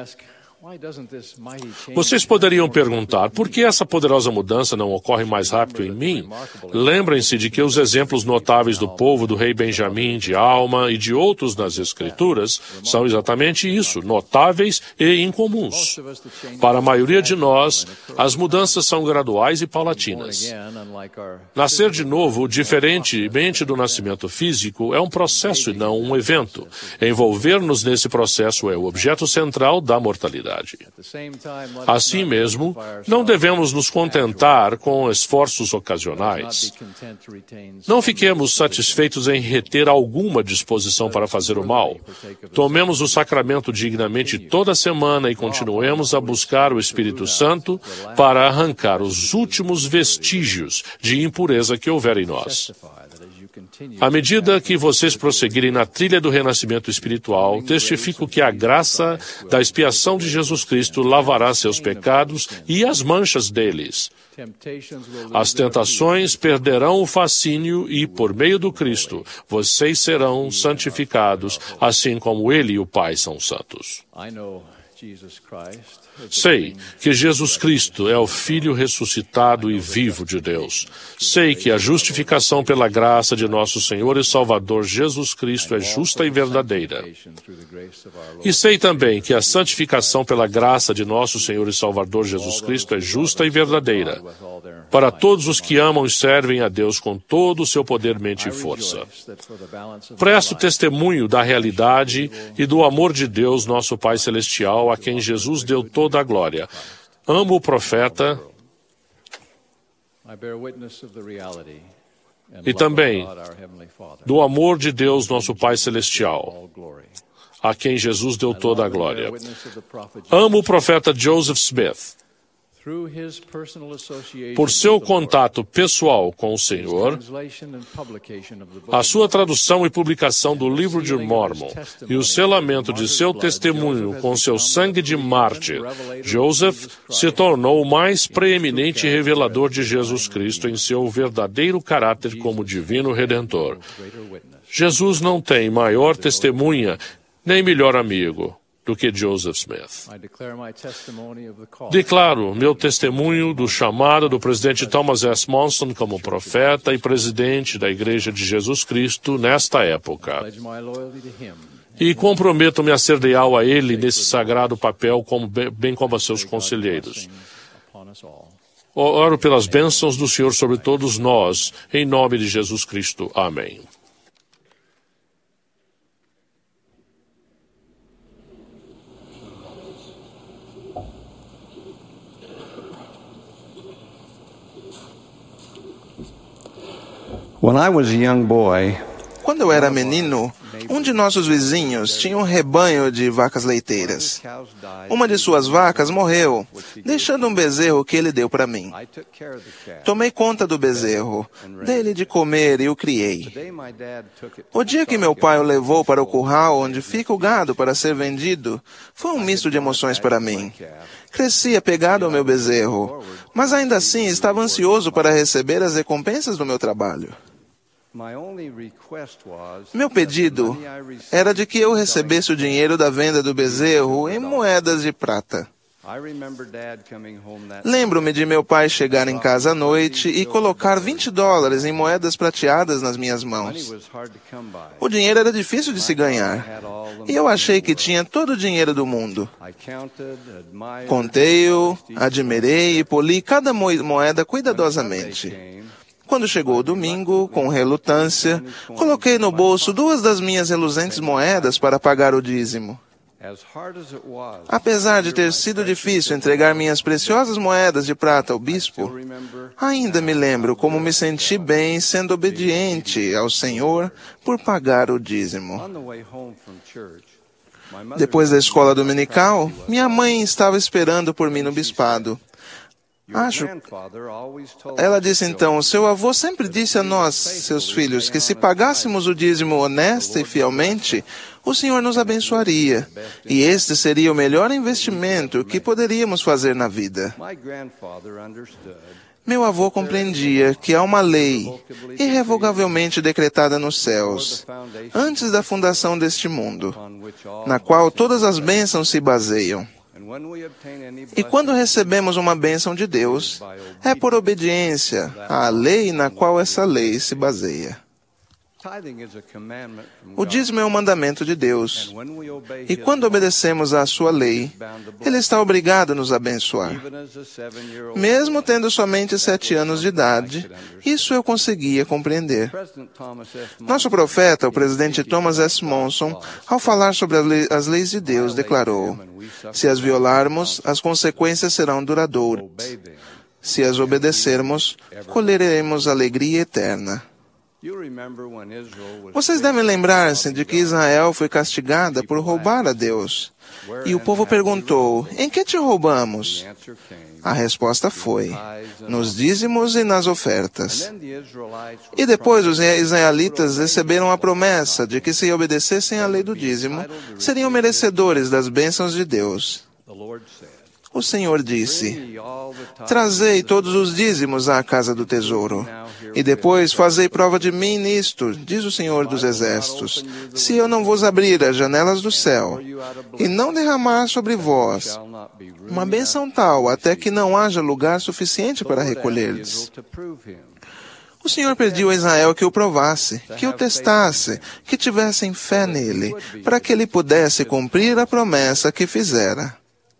Vocês poderiam perguntar, por que essa poderosa mudança não ocorre mais rápido em mim? Lembrem-se de que os exemplos notáveis do povo do rei Benjamim, de Alma e de outros nas Escrituras são exatamente isso, notáveis e incomuns. Para a maioria de nós, as mudanças são graduais e paulatinas. Nascer de novo, diferentemente do nascimento físico, é um processo e não um evento. Envolver-nos nesse processo é o objeto central da mortalidade. Assim mesmo, não devemos nos contentar com esforços ocasionais. Não fiquemos satisfeitos em reter alguma disposição para fazer o mal. Tomemos o sacramento dignamente toda semana e continuemos a buscar o Espírito Santo para arrancar os últimos vestígios de impureza que houver em nós. À medida que vocês prosseguirem na trilha do renascimento espiritual, testifico que a graça da expiação de Jesus Cristo lavará seus pecados e as manchas deles. As tentações perderão o fascínio e, por meio do Cristo, vocês serão santificados, assim como Ele e o Pai são santos. Sei que Jesus Cristo é o Filho ressuscitado e vivo de Deus. Sei que a justificação pela graça de nosso Senhor e Salvador Jesus Cristo é justa e verdadeira. E sei também que a santificação pela graça de nosso Senhor e Salvador Jesus Cristo é justa e verdadeira para todos os que amam e servem a Deus com todo o seu poder, mente e força. Presto testemunho da realidade e do amor de Deus, nosso Pai Celestial, a quem Jesus deu toda a glória. Amo o profeta e também do amor de Deus, nosso Pai Celestial, a quem Jesus deu toda a glória. Amo o profeta Joseph Smith. Por seu contato pessoal com o Senhor, a sua tradução e publicação do Livro de Mormon e o selamento de seu testemunho com seu sangue de mártir, Joseph se tornou o mais preeminente revelador de Jesus Cristo em seu verdadeiro caráter como divino redentor. Jesus não tem maior testemunha nem melhor amigo do que Joseph Smith. Declaro meu testemunho do chamado do presidente Thomas S. Monson como profeta e presidente da Igreja de Jesus Cristo nesta época. E comprometo-me a ser leal a ele nesse sagrado papel, bem como a seus conselheiros. Oro pelas bênçãos do Senhor sobre todos nós, em nome de Jesus Cristo. Amém. When I was a young boy, Quando eu era menino, um de nossos vizinhos tinha um rebanho de vacas leiteiras. Uma de suas vacas morreu, deixando um bezerro que ele deu para mim. Tomei conta do bezerro, dei-lhe de comer e o criei. O dia que meu pai o levou para o curral onde fica o gado para ser vendido, foi um misto de emoções para mim. Cresci apegado ao meu bezerro, mas ainda assim estava ansioso para receber as recompensas do meu trabalho. Meu pedido era de que eu recebesse o dinheiro da venda do bezerro em moedas de prata. Lembro-me de meu pai chegar em casa à noite e colocar $20 em moedas prateadas nas minhas mãos. O dinheiro era difícil de se ganhar, e eu achei que tinha todo o dinheiro do mundo. Contei-o, admirei e poli cada moeda cuidadosamente. Quando chegou o domingo, com relutância, coloquei no bolso 2 das minhas reluzentes moedas para pagar o dízimo. Apesar de ter sido difícil entregar minhas preciosas moedas de prata ao bispo, ainda me lembro como me senti bem sendo obediente ao Senhor por pagar o dízimo. Depois da escola dominical, minha mãe estava esperando por mim no bispado. Ela disse então, seu avô sempre disse a nós, seus filhos, que se pagássemos o dízimo honesta e fielmente, o Senhor nos abençoaria, e este seria o melhor investimento que poderíamos fazer na vida. Meu avô compreendia que há uma lei irrevogavelmente decretada nos céus, antes da fundação deste mundo, na qual todas as bênçãos se baseiam. E quando recebemos uma bênção de Deus, é por obediência à lei na qual essa lei se baseia. O dízimo é um mandamento de Deus, e quando obedecemos à sua lei, Ele está obrigado a nos abençoar. Mesmo tendo somente 7 anos de idade, isso eu conseguia compreender. Nosso profeta, o presidente Thomas S. Monson, ao falar sobre as leis de Deus, declarou: se as violarmos, as consequências serão duradouras. Se as obedecermos, colheremos alegria eterna. Vocês devem lembrar-se de que Israel foi castigada por roubar a Deus. E o povo perguntou, em que te roubamos? A resposta foi, nos dízimos e nas ofertas. E depois os israelitas receberam a promessa de que se obedecessem à lei do dízimo, seriam merecedores das bênçãos de Deus. O Senhor disse, trazei todos os dízimos à casa do tesouro, e depois fazei prova de mim nisto, diz o Senhor dos Exércitos, se eu não vos abrir as janelas do céu, e não derramar sobre vós uma bênção tal, até que não haja lugar suficiente para recolher-lhes. O Senhor pediu a Israel que o provasse, que o testasse, que tivessem fé nele, para que ele pudesse cumprir a promessa que fizera.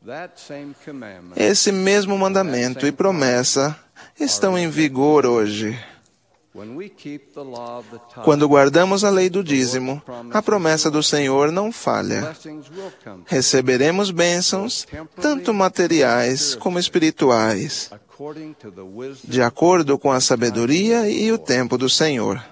Esse mesmo mandamento e promessa estão em vigor hoje. Quando guardamos a lei do dízimo, a promessa do Senhor não falha. Receberemos bênçãos, tanto materiais como espirituais, de acordo com a sabedoria e o tempo do Senhor.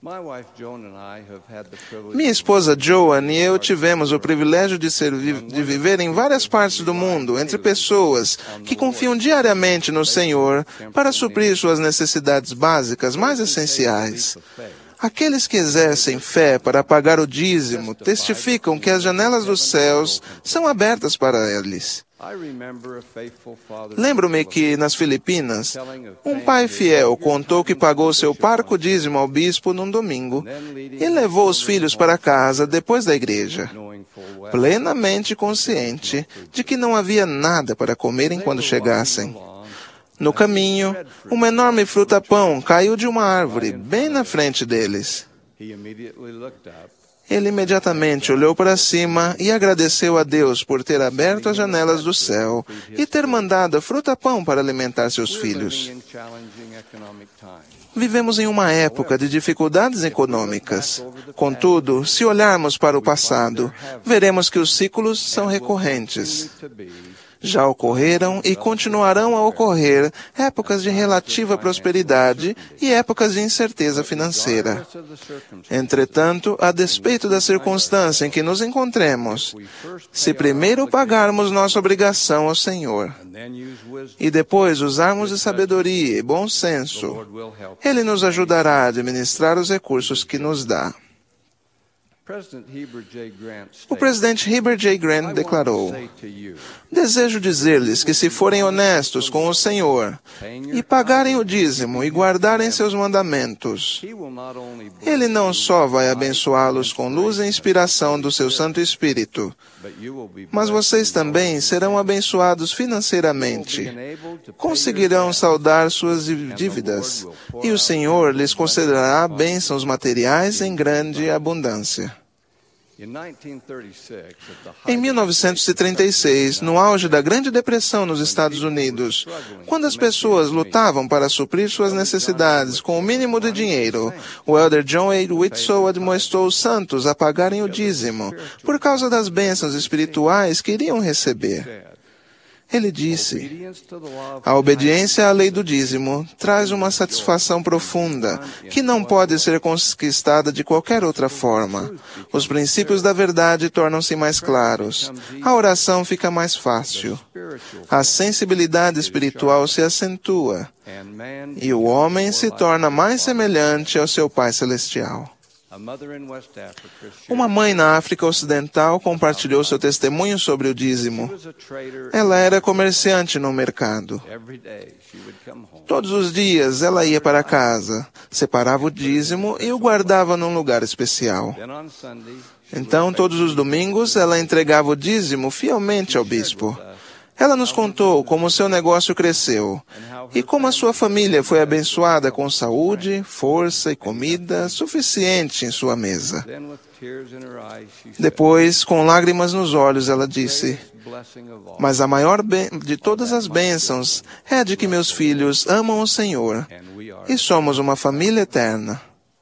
Minha esposa Joan e eu tivemos o privilégio de viver em várias partes do mundo, entre pessoas que confiam diariamente no Senhor para suprir suas necessidades básicas mais essenciais. Aqueles que exercem fé para pagar o dízimo testificam que as janelas dos céus são abertas para eles. Lembro-me que, nas Filipinas, um pai fiel contou que pagou seu parco dízimo ao bispo num domingo e levou os filhos para casa depois da igreja, plenamente consciente de que não havia nada para comerem quando chegassem. No caminho, uma enorme fruta-pão caiu de uma árvore bem na frente deles. Ele imediatamente olhou para cima e agradeceu a Deus por ter aberto as janelas do céu e ter mandado a fruta-pão para alimentar seus filhos. Vivemos em uma época de dificuldades econômicas. Contudo, se olharmos para o passado, veremos que os ciclos são recorrentes. Já ocorreram e continuarão a ocorrer épocas de relativa prosperidade e épocas de incerteza financeira. Entretanto, a despeito da circunstância em que nos encontremos, se primeiro pagarmos nossa obrigação ao Senhor e depois usarmos de sabedoria e bom senso, Ele nos ajudará a administrar os recursos que nos dá. O presidente Heber J. Grant declarou, desejo dizer-lhes que se forem honestos com o Senhor e pagarem o dízimo e guardarem seus mandamentos, Ele não só vai abençoá-los com luz e inspiração do seu Santo Espírito, mas vocês também serão abençoados financeiramente, conseguirão saldar suas dívidas, e o Senhor lhes concederá bênçãos materiais em grande abundância. Em 1936, no auge da Grande Depressão nos Estados Unidos, quando as pessoas lutavam para suprir suas necessidades com o mínimo de dinheiro, o elder John A. Whitsoe admoestou os santos a pagarem o dízimo por causa das bênçãos espirituais que iriam receber. Ele disse: a obediência à lei do dízimo traz uma satisfação profunda que não pode ser conquistada de qualquer outra forma. Os princípios da verdade tornam-se mais claros. A oração fica mais fácil. A sensibilidade espiritual se acentua. E o homem se torna mais semelhante ao seu Pai Celestial. Uma mãe na África Ocidental compartilhou seu testemunho sobre o dízimo. Ela era comerciante no mercado. Todos os dias ela ia para casa, separava o dízimo e o guardava num lugar especial. Então, todos os domingos, ela entregava o dízimo fielmente ao bispo. Ela nos contou como seu negócio cresceu e como a sua família foi abençoada com saúde, força e comida suficiente em sua mesa. Depois, com lágrimas nos olhos, ela disse: mas a maior de todas as bênçãos é a de que meus filhos amam o Senhor e somos uma família eterna.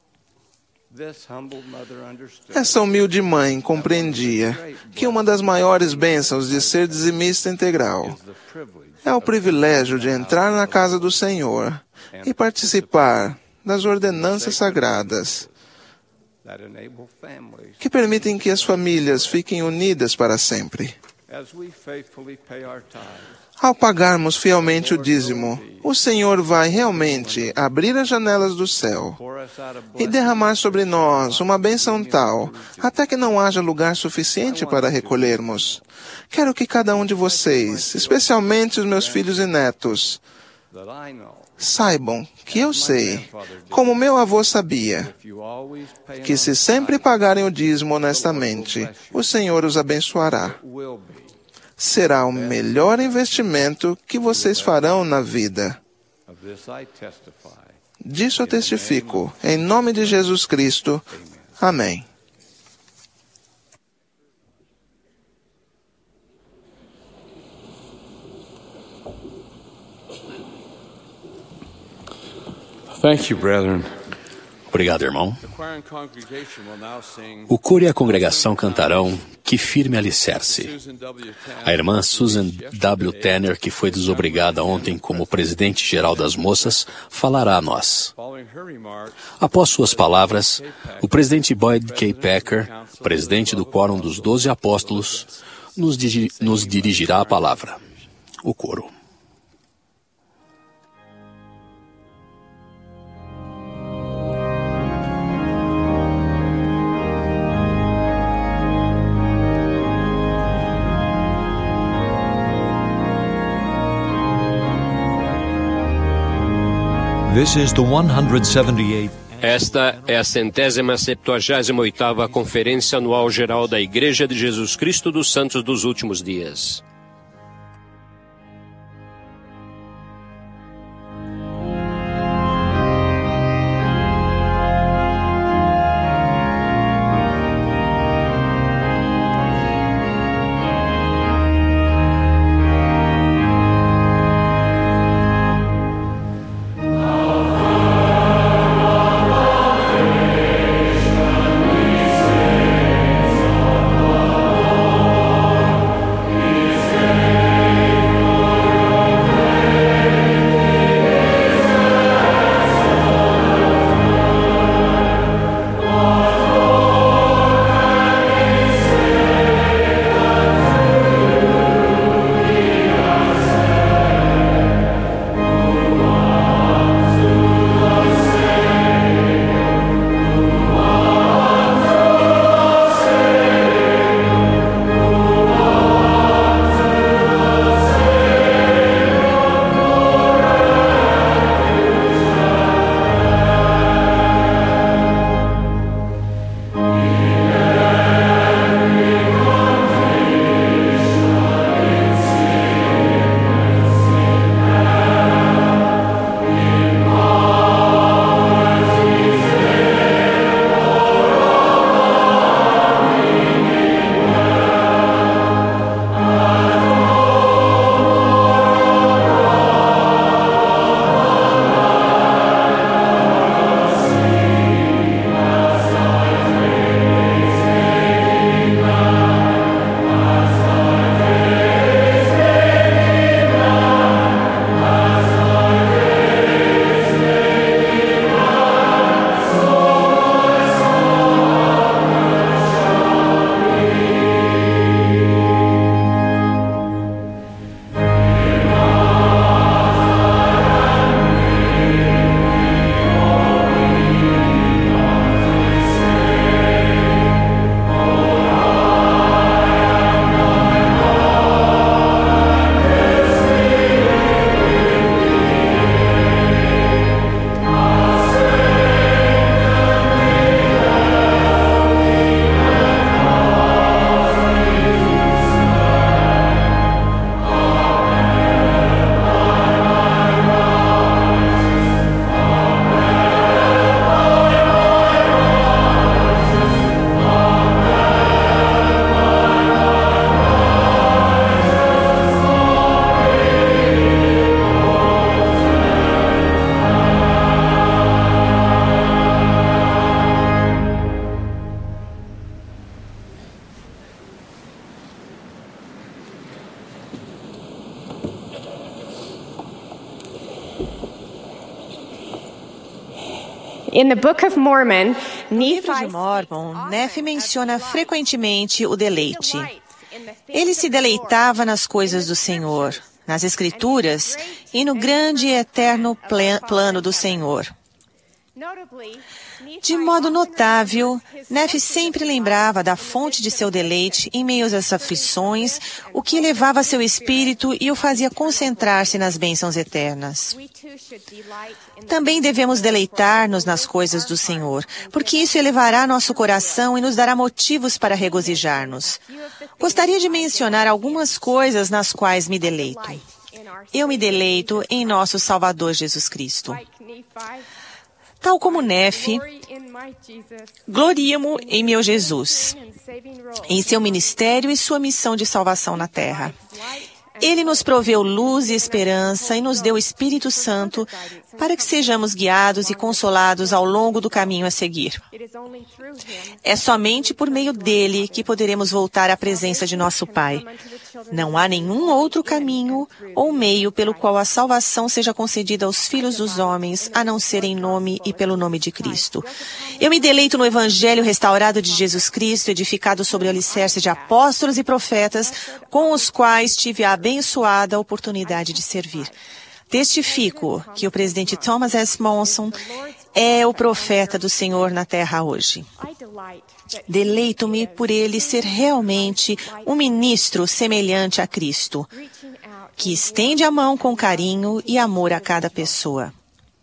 Essa humilde mãe compreendia que uma das maiores bênçãos de ser dizimista integral é o privilégio de entrar na casa do Senhor e participar das ordenanças sagradas que permitem que as famílias fiquem unidas para sempre. Ao pagarmos fielmente o dízimo, o Senhor vai realmente abrir as janelas do céu e derramar sobre nós uma bênção tal, até que não haja lugar suficiente para recolhermos. Quero que cada um de vocês, especialmente os meus filhos e netos, saibam que eu sei, como meu avô sabia, que se sempre pagarem o dízimo honestamente, o Senhor os abençoará. Será o melhor investimento que vocês farão na vida. Disso eu testifico, em nome de Jesus Cristo. Amém. Thank you, brethren. Obrigado, irmão. O coro e a congregação cantarão Que Firme Alicerce. A irmã Susan W. Tanner, que foi desobrigada ontem como presidente-geral das moças, falará a nós. Após suas palavras, o presidente Boyd K. Packer, presidente do Quórum dos 12 Apóstolos, nos dirigirá a palavra. O coro. This is the 178th. Esta é a 178ª Conferência Anual Geral da Igreja de Jesus Cristo dos Santos dos Últimos Dias. Is In the Book of Mormon, No livro de Mormon, Nephi menciona frequentemente o deleite. Ele se deleitava nas coisas do Senhor, nas Escrituras e no grande e eterno plano do Senhor. De modo notável, Nephi sempre lembrava da fonte de seu deleite em meio às aflições, o que elevava seu espírito e o fazia concentrar-se nas bênçãos eternas. Também devemos deleitar-nos nas coisas do Senhor, porque isso elevará nosso coração e nos dará motivos para regozijar-nos. Gostaria de mencionar algumas coisas nas quais me deleito. Eu me deleito em nosso Salvador Jesus Cristo. Tal como Nephi, glorie-mo em meu Jesus, em seu ministério e sua missão de salvação na terra. Ele nos proveu luz e esperança e nos deu o Espírito Santo para que sejamos guiados e consolados ao longo do caminho a seguir. É somente por meio dele que poderemos voltar à presença de nosso Pai. Não há nenhum outro caminho ou meio pelo qual a salvação seja concedida aos filhos dos homens, a não ser em nome e pelo nome de Cristo. Eu me deleito no Evangelho restaurado de Jesus Cristo, edificado sobre o alicerce de apóstolos e profetas, com os quais tive a abençoada oportunidade de servir. Testifico que o presidente Thomas S. Monson é o profeta do Senhor na terra hoje. Deleito-me por ele ser realmente um ministro semelhante a Cristo, que estende a mão com carinho e amor a cada pessoa.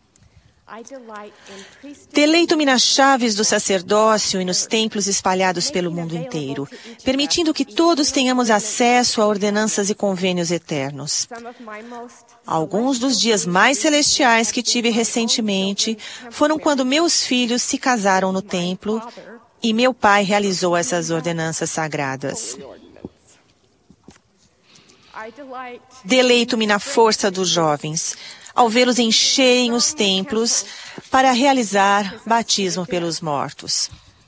Deleito-me nas chaves do sacerdócio e nos templos espalhados pelo mundo inteiro, permitindo que todos tenhamos acesso a ordenanças e convênios eternos. Alguns dos dias mais celestiais que tive recentemente foram quando meus filhos se casaram no templo e meu pai realizou essas ordenanças sagradas. Deleito-me na força dos jovens, ao vê-los encherem os templos para realizar batismo pelos mortos.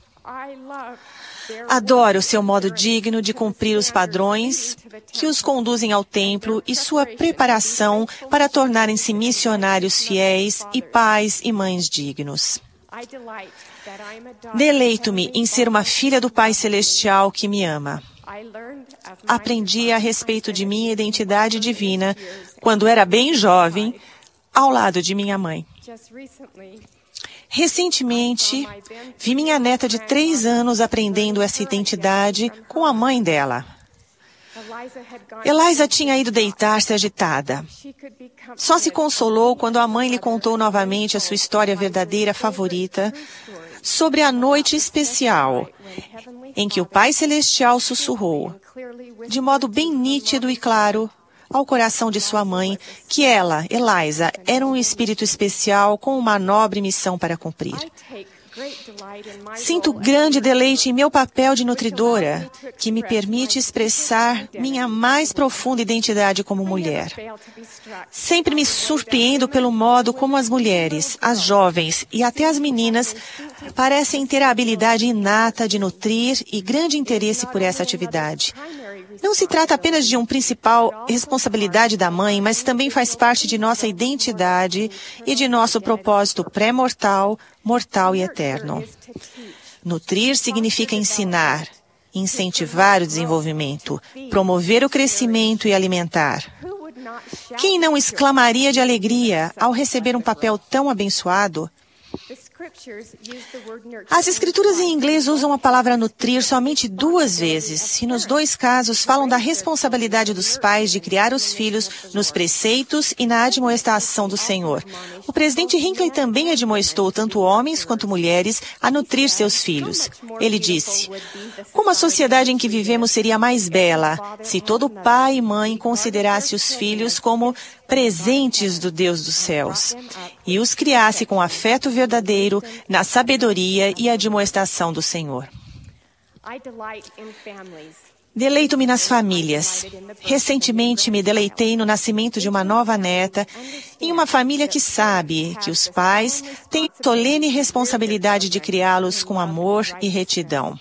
Adoro seu modo digno de cumprir os padrões que os conduzem ao templo e sua preparação para tornarem-se missionários fiéis e pais e mães dignos. Deleito-me em ser uma filha do Pai Celestial que me ama. Aprendi a respeito de minha identidade divina quando era bem jovem, ao lado de minha mãe. Recentemente, vi minha neta de 3 anos aprendendo essa identidade com a mãe dela. Eliza tinha ido deitar-se agitada. Só se consolou quando a mãe lhe contou novamente a sua história verdadeira favorita sobre a noite especial em que o Pai Celestial sussurrou, de modo bem nítido e claro, ao coração de sua mãe, que ela, Eliza, era um espírito especial com uma nobre missão para cumprir. Sinto grande deleite em meu papel de nutridora, que me permite expressar minha mais profunda identidade como mulher. Sempre me surpreendo pelo modo como as mulheres, as jovens e até as meninas parecem ter a habilidade inata de nutrir e grande interesse por essa atividade. Não se trata apenas de uma principal responsabilidade da mãe, mas também faz parte de nossa identidade e de nosso propósito pré-mortal, mortal e eterno. Nutrir significa ensinar, incentivar o desenvolvimento, promover o crescimento e alimentar. Quem não exclamaria de alegria ao receber um papel tão abençoado? As escrituras em inglês usam a palavra nutrir somente 2 vezes, e nos 2 casos falam da responsabilidade dos pais de criar os filhos nos preceitos e na admoestação do Senhor. O presidente Hinckley também admoestou tanto homens quanto mulheres a nutrir seus filhos. Ele disse, como a sociedade em que vivemos seria mais bela se todo pai e mãe considerasse os filhos como presentes do Deus dos céus e os criasse com afeto verdadeiro na sabedoria e admoestação do Senhor. Deleito-me nas famílias. Recentemente me deleitei no nascimento de uma nova neta em uma família que sabe que os pais têm solene responsabilidade de criá-los com amor e retidão.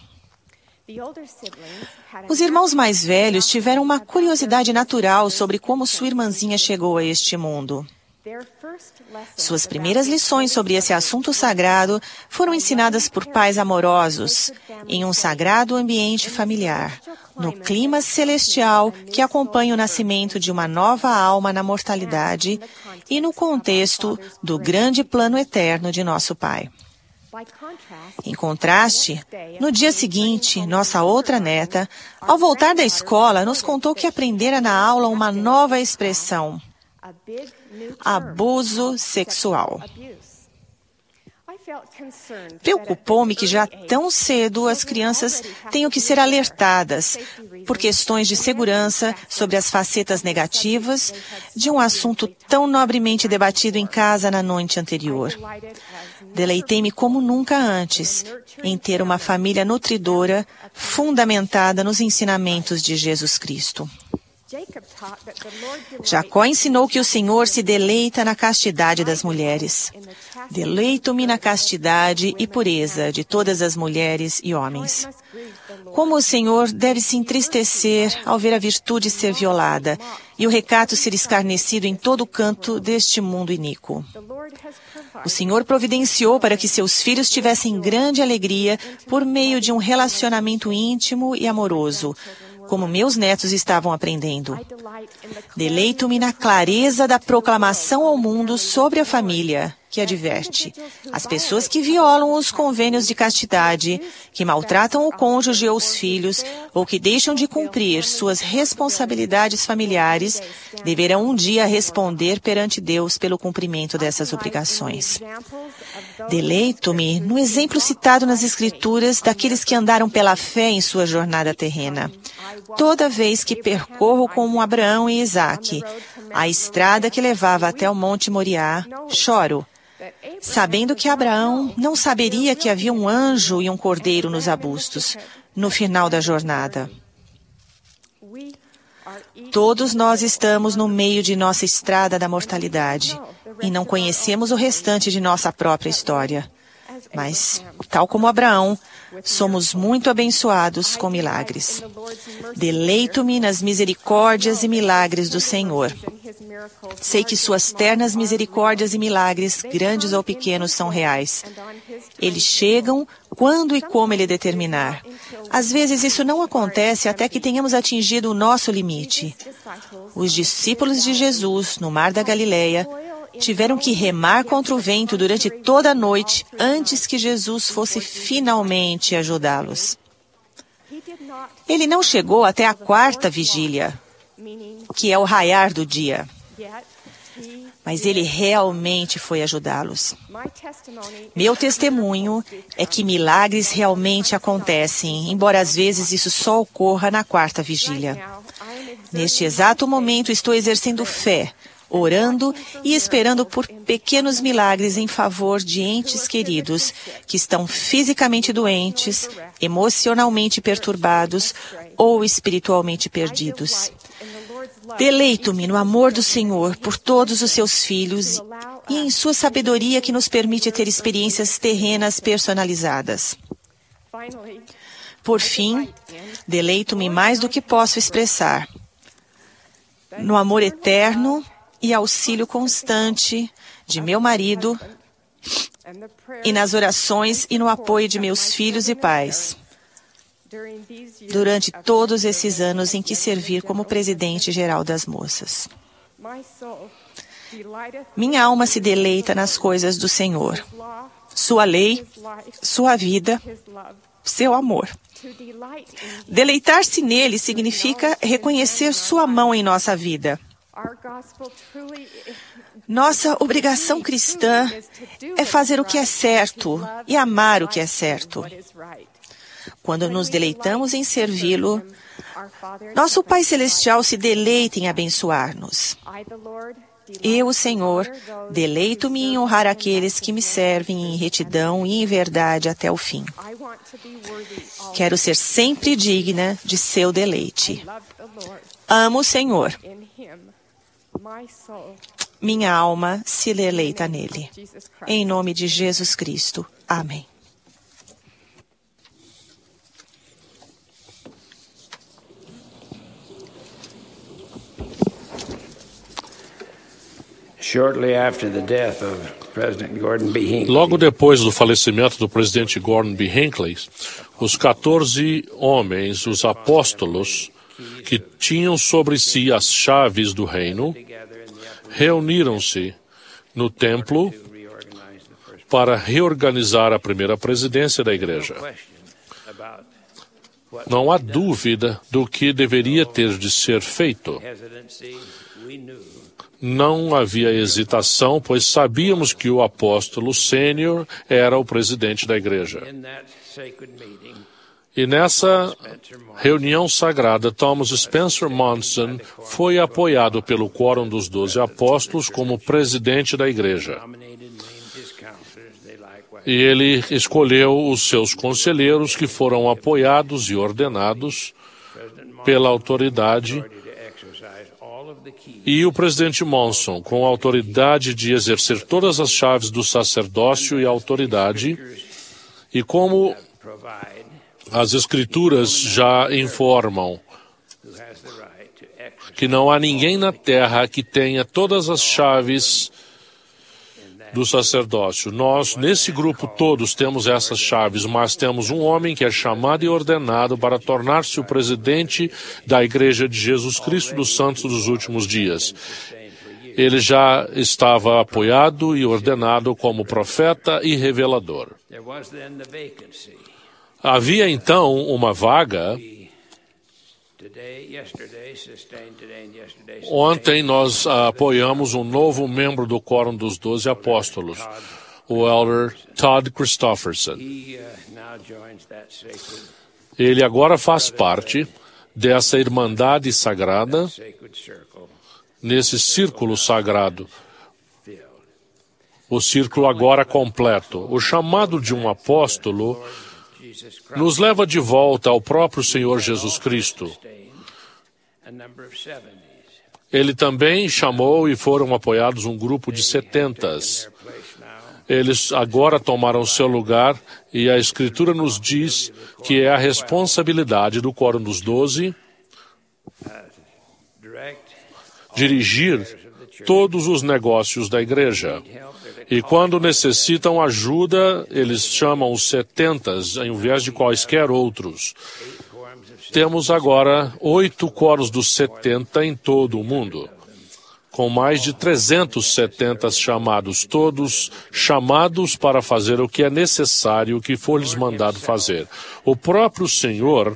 Os irmãos mais velhos tiveram uma curiosidade natural sobre como sua irmãzinha chegou a este mundo. Suas primeiras lições sobre esse assunto sagrado foram ensinadas por pais amorosos, em um sagrado ambiente familiar, no clima celestial que acompanha o nascimento de uma nova alma na mortalidade e no contexto do grande plano eterno de nosso Pai. Em contraste, no dia seguinte, nossa outra neta, ao voltar da escola, nos contou que aprendera na aula uma nova expressão: abuso sexual. Preocupou-me que já tão cedo as crianças tenham que ser alertadas por questões de segurança sobre as facetas negativas de um assunto tão nobremente debatido em casa na noite anterior. Deleitei-me como nunca antes em ter uma família nutridora fundamentada nos ensinamentos de Jesus Cristo. Jacó ensinou que o Senhor se deleita na castidade das mulheres. Deleito-me na castidade e pureza de todas as mulheres e homens. Como o Senhor deve se entristecer ao ver a virtude ser violada e o recato ser escarnecido em todo canto deste mundo iníquo. O Senhor providenciou para que seus filhos tivessem grande alegria por meio de um relacionamento íntimo e amoroso, como meus netos estavam aprendendo. Deleito-me na clareza da proclamação ao mundo sobre a família, que adverte: as pessoas que violam os convênios de castidade, que maltratam o cônjuge ou os filhos, ou que deixam de cumprir suas responsabilidades familiares, deverão um dia responder perante Deus pelo cumprimento dessas obrigações. Deleito-me no exemplo citado nas Escrituras daqueles que andaram pela fé em sua jornada terrena. Toda vez que percorro com Abraão e Isaque a estrada que levava até o Monte Moriá, choro, sabendo que Abraão não saberia que havia um anjo e um cordeiro nos arbustos, no final da jornada. Todos nós estamos no meio de nossa estrada da mortalidade e não conhecemos o restante de nossa própria história. Mas, tal como Abraão, somos muito abençoados com milagres. Deleito-me nas misericórdias e milagres do Senhor. Sei que suas ternas misericórdias e milagres, grandes ou pequenos, são reais. Eles chegam quando e como Ele determinar. Às vezes isso não acontece até que tenhamos atingido o nosso limite. Os discípulos de Jesus, no Mar da Galileia, tiveram que remar contra o vento durante toda a noite antes que Jesus fosse finalmente ajudá-los. Ele não chegou até a 4ª vigília, que é o raiar do dia. Mas ele realmente foi ajudá-los. Meu testemunho é que milagres realmente acontecem, embora às vezes isso só ocorra na 4ª vigília. Neste exato momento estou exercendo fé, orando e esperando por pequenos milagres em favor de entes queridos que estão fisicamente doentes, emocionalmente perturbados ou espiritualmente perdidos. Deleito-me no amor do Senhor por todos os seus filhos e em sua sabedoria que nos permite ter experiências terrenas personalizadas. Por fim, deleito-me mais do que posso expressar no amor eterno e auxílio constante de meu marido e nas orações e no apoio de meus filhos e pais durante todos esses anos em que servi como presidente-geral das moças. Minha alma se deleita nas coisas do Senhor, sua lei, sua vida, seu amor. Deleitar-se nele significa reconhecer sua mão em nossa vida. Nossa obrigação cristã é fazer o que é certo e amar o que é certo. Quando nos deleitamos em servi-lo, nosso Pai Celestial se deleita em abençoar-nos. Eu, o Senhor, deleito-me em honrar aqueles que me servem em retidão e em verdade até o fim. Quero ser sempre digna de seu deleite. Amo o Senhor. Minha alma se deleita nele. Em nome de Jesus Cristo. Amém. Logo depois do falecimento do presidente Gordon B. Hinckley, os 14 homens, os apóstolos, que tinham sobre si as chaves do reino, reuniram-se no templo para reorganizar a primeira presidência da igreja. Não há dúvida do que deveria ter de ser feito. Não havia hesitação, pois sabíamos que o apóstolo sênior era o presidente da igreja. E nessa reunião sagrada, Thomas Spencer Monson foi apoiado pelo Quórum dos 12 Apóstolos como presidente da igreja. E ele escolheu os seus conselheiros, que foram apoiados e ordenados pela autoridade, e o presidente Monson, com a autoridade de exercer todas as chaves do sacerdócio e autoridade, e como as Escrituras já informam que não há ninguém na terra que tenha todas as chaves do sacerdócio. Nós, nesse grupo, todos temos essas chaves, mas temos um homem que é chamado e ordenado para tornar-se o presidente da Igreja de Jesus Cristo dos Santos dos Últimos Dias. Ele já estava apoiado e ordenado como profeta e revelador. Havia, então, uma vaga. Ontem nós apoiamos um novo membro do Quórum dos 12 Apóstolos, o Elder Todd Christofferson. Ele agora faz parte dessa irmandade sagrada, nesse círculo sagrado. O círculo agora completo. O chamado de um apóstolo nos leva de volta ao próprio Senhor Jesus Cristo. Ele também chamou e foram apoiados um grupo de 70. Eles agora tomaram seu lugar e a Escritura nos diz que é a responsabilidade do Quórum dos 12 dirigir todos os negócios da igreja. E quando necessitam ajuda, eles chamam os 70 em vez de quaisquer outros. Temos agora 8 quóruns dos 70 em todo o mundo, com mais de 370 chamados, todos chamados para fazer o que é necessário, o que for lhes mandado fazer. O próprio Senhor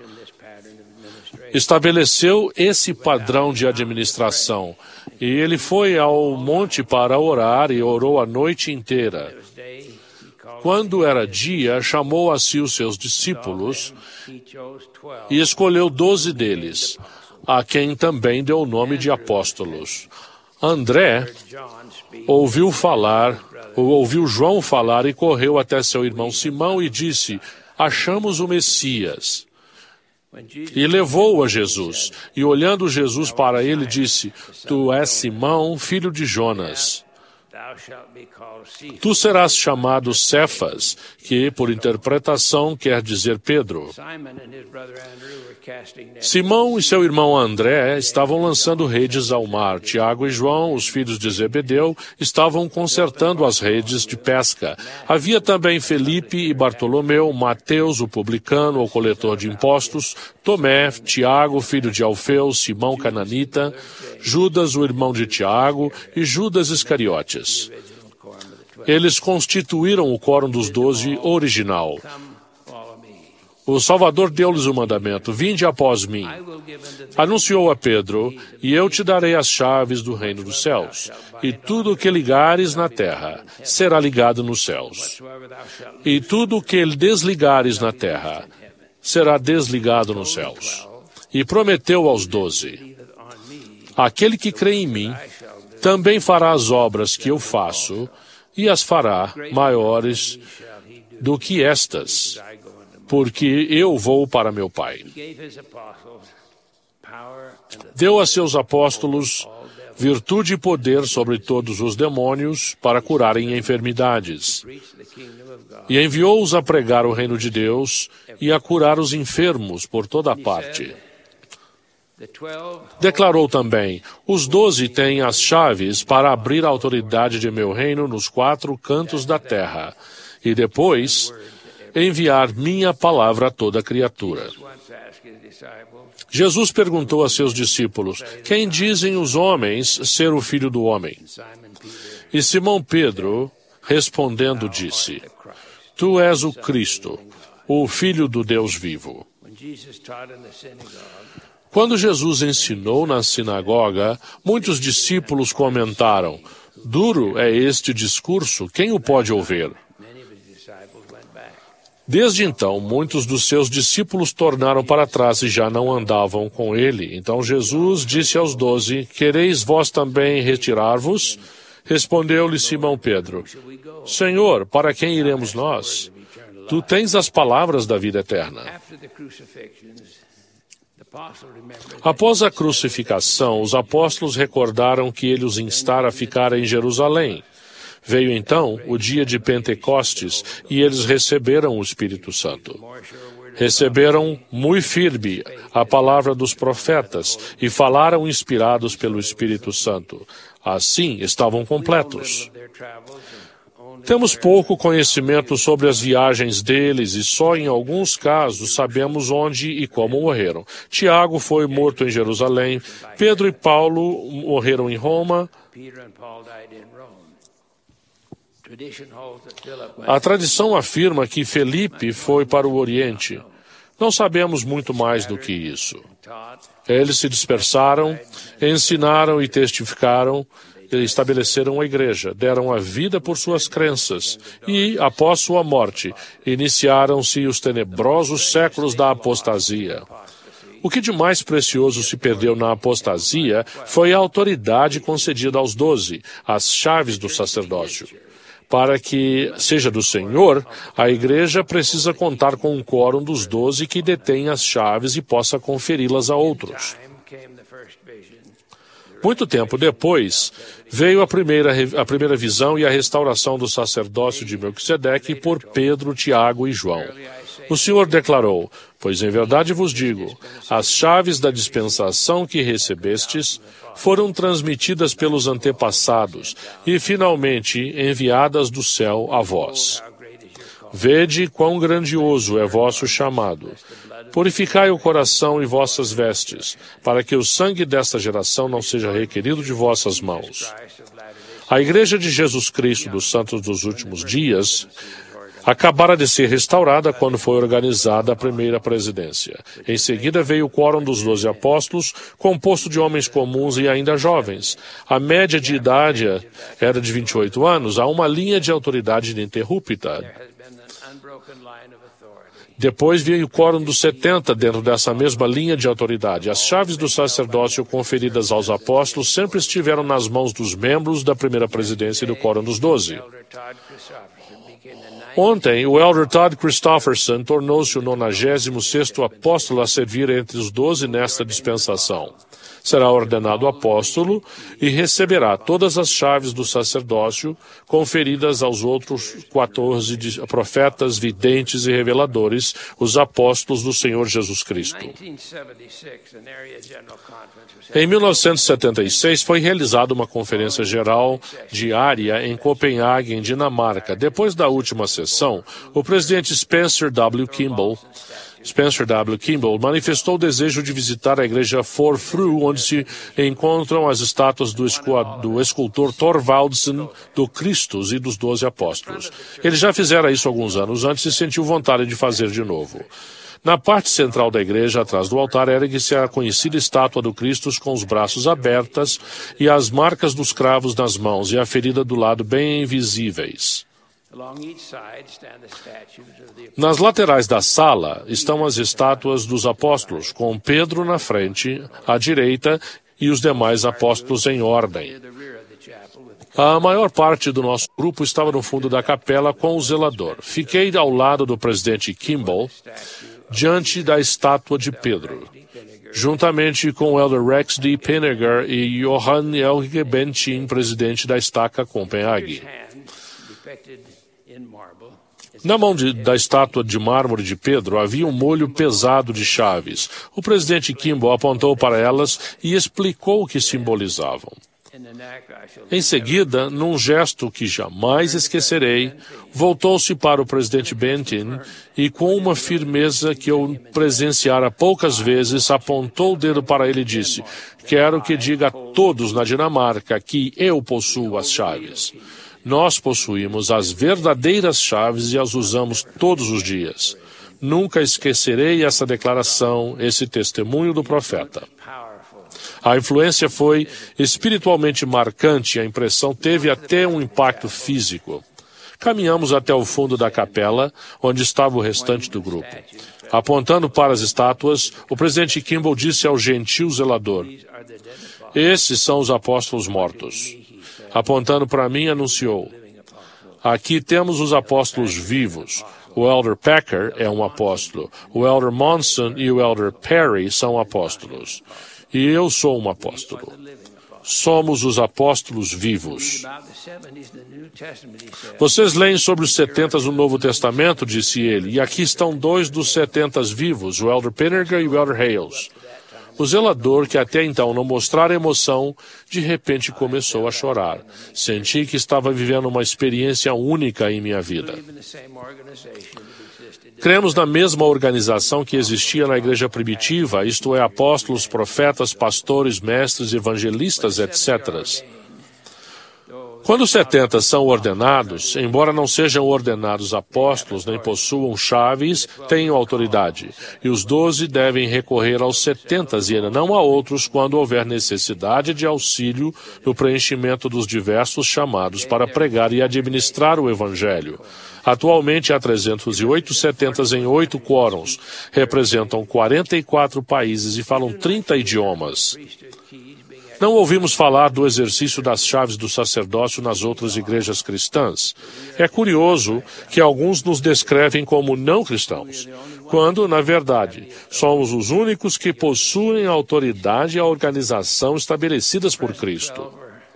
estabeleceu esse padrão de administração, e ele foi ao monte para orar e orou a noite inteira. Quando era dia, chamou a si os seus discípulos e escolheu 12 deles, a quem também deu o nome de apóstolos. André ouviu João falar e correu até seu irmão Simão e disse: "Achamos o Messias." E levou-o a Jesus, e olhando Jesus para ele, disse: "Tu és Simão, filho de Jonas. Tu serás chamado Cefas", que, por interpretação, quer dizer Pedro. Simão e seu irmão André estavam lançando redes ao mar. Tiago e João, os filhos de Zebedeu, estavam consertando as redes de pesca. Havia também Felipe e Bartolomeu, Mateus, o publicano, o coletor de impostos, Tomé, Tiago, filho de Alfeu, Simão cananita, Judas, o irmão de Tiago, e Judas Iscariotes. Eles constituíram o Quórum dos 12 original. O Salvador deu-lhes o mandamento: "Vinde após mim." Anunciou a Pedro: "E eu te darei as chaves do reino dos céus. E tudo o que ligares na terra será ligado nos céus. E tudo o que desligares na terra será desligado nos céus." E prometeu aos 12: "Aquele que crê em mim também fará as obras que eu faço, e as fará maiores do que estas, porque eu vou para meu Pai." Deu a seus apóstolos virtude e poder sobre todos os demônios para curarem enfermidades. E enviou-os a pregar o reino de Deus e a curar os enfermos por toda a parte. Declarou também: os 12 têm as chaves para abrir a autoridade de meu reino nos 4 cantos da terra, e depois enviar minha palavra a toda criatura. Jesus perguntou a seus discípulos: quem dizem os homens ser o Filho do Homem? E Simão Pedro, respondendo, disse: tu és o Cristo, o Filho do Deus vivo. Quando Jesus ensinou na sinagoga, muitos discípulos comentaram: duro é este discurso, quem o pode ouvir? Desde então, muitos dos seus discípulos tornaram para trás e já não andavam com ele. Então Jesus disse aos 12, quereis vós também retirar-vos? Respondeu-lhe Simão Pedro, Senhor, para quem iremos nós? Tu tens as palavras da vida eterna. Após a crucificação, os apóstolos recordaram que ele os instara a ficar em Jerusalém. Veio então o dia de Pentecostes e eles receberam o Espírito Santo. Receberam muito firme a palavra dos profetas e falaram inspirados pelo Espírito Santo. Assim estavam completos. Temos pouco conhecimento sobre as viagens deles e só em alguns casos sabemos onde e como morreram. Tiago foi morto em Jerusalém, Pedro e Paulo morreram em Roma. A tradição afirma que Felipe foi para o Oriente. Não sabemos muito mais do que isso. Eles se dispersaram, ensinaram e testificaram, estabeleceram a igreja, deram a vida por suas crenças e, após sua morte, iniciaram-se os tenebrosos séculos da apostasia. O que de mais precioso se perdeu na apostasia foi a autoridade concedida aos 12, as chaves do sacerdócio. Para que seja do Senhor, a igreja precisa contar com um quórum dos 12 que detém as chaves e possa conferi-las a outros. Muito tempo depois, veio a primeira visão e a restauração do sacerdócio de Melquisedeque por Pedro, Tiago e João. O Senhor declarou, pois em verdade vos digo, as chaves da dispensação que recebestes foram transmitidas pelos antepassados e finalmente enviadas do céu a vós. Vede quão grandioso é vosso chamado. Purificai o coração e vossas vestes, para que o sangue desta geração não seja requerido de vossas mãos. A Igreja de Jesus Cristo dos Santos dos Últimos Dias acabara de ser restaurada quando foi organizada a primeira presidência. Em seguida veio o quórum dos 12 apóstolos, composto de homens comuns e ainda jovens. A média de idade era de 28 anos, há uma linha de autoridade ininterrupta. Depois veio o quórum dos 70 dentro dessa mesma linha de autoridade. As chaves do sacerdócio conferidas aos apóstolos sempre estiveram nas mãos dos membros da primeira presidência e do quórum dos 12. Ontem, o Elder Todd Christofferson tornou-se o 96º apóstolo a servir entre os 12 nesta dispensação. Será ordenado apóstolo e receberá todas as chaves do sacerdócio conferidas aos outros 14 profetas, videntes e reveladores, os apóstolos do Senhor Jesus Cristo. Em 1976, foi realizada uma conferência geral diária em Copenhague, em Dinamarca. Depois da última sessão, o presidente Spencer W. Kimball manifestou o desejo de visitar a igreja Forfru, onde se encontram as estátuas do escultor Thorvaldsen, do Christus e dos 12 apóstolos. Ele já fizera isso alguns anos antes e sentiu vontade de fazer de novo. Na parte central da igreja, atrás do altar, ergue-se a conhecida estátua do Cristo com os braços abertos e as marcas dos cravos nas mãos e a ferida do lado bem invisíveis. Nas laterais da sala estão as estátuas dos apóstolos, com Pedro na frente, à direita, e os demais apóstolos em ordem. A maior parte do nosso grupo estava no fundo da capela com o zelador. Fiquei ao lado do presidente Kimball, diante da estátua de Pedro, juntamente com o Elder Rex D. Pennegar e Johan Helge Bentin, presidente da Estaca Copenhague. Na mão da estátua de mármore de Pedro havia um molho pesado de chaves. O presidente Kimball apontou para elas e explicou o que simbolizavam. Em seguida, num gesto que jamais esquecerei, voltou-se para o presidente Benton e, com uma firmeza que eu presenciara poucas vezes, apontou o dedo para ele e disse: "Quero que diga a todos na Dinamarca que eu possuo as chaves. Nós possuímos as verdadeiras chaves e as usamos todos os dias. Nunca esquecerei essa declaração, esse testemunho do profeta." A influência foi espiritualmente marcante e a impressão teve até um impacto físico. Caminhamos até o fundo da capela, onde estava o restante do grupo. Apontando para as estátuas, o presidente Kimball disse ao gentil zelador: "Esses são os apóstolos mortos." Apontando para mim, anunciou: "Aqui temos os apóstolos vivos. O Elder Packer é um apóstolo. O Elder Monson e o Elder Perry são apóstolos. E eu sou um apóstolo. Somos os apóstolos vivos." "Vocês leem sobre os 70 no Novo Testamento", disse ele, "e aqui estão 2 dos 70 vivos, o Elder Pinniger e o Elder Hales." O zelador, que até então não mostrara emoção, de repente começou a chorar. Senti que estava vivendo uma experiência única em minha vida. Cremos na mesma organização que existia na igreja primitiva, isto é, apóstolos, profetas, pastores, mestres, evangelistas, etc. Quando os 70 são ordenados, embora não sejam ordenados apóstolos, nem possuam chaves, tenham autoridade. E os 12 devem recorrer aos 70 e não a outros quando houver necessidade de auxílio no preenchimento dos diversos chamados para pregar e administrar o Evangelho. Atualmente há 308 70 em 8 quórums, representam 44 países e falam 30 idiomas. Não ouvimos falar do exercício das chaves do sacerdócio nas outras igrejas cristãs. É curioso que alguns nos descrevem como não cristãos, quando, na verdade, somos os únicos que possuem a autoridade e a organização estabelecidas por Cristo.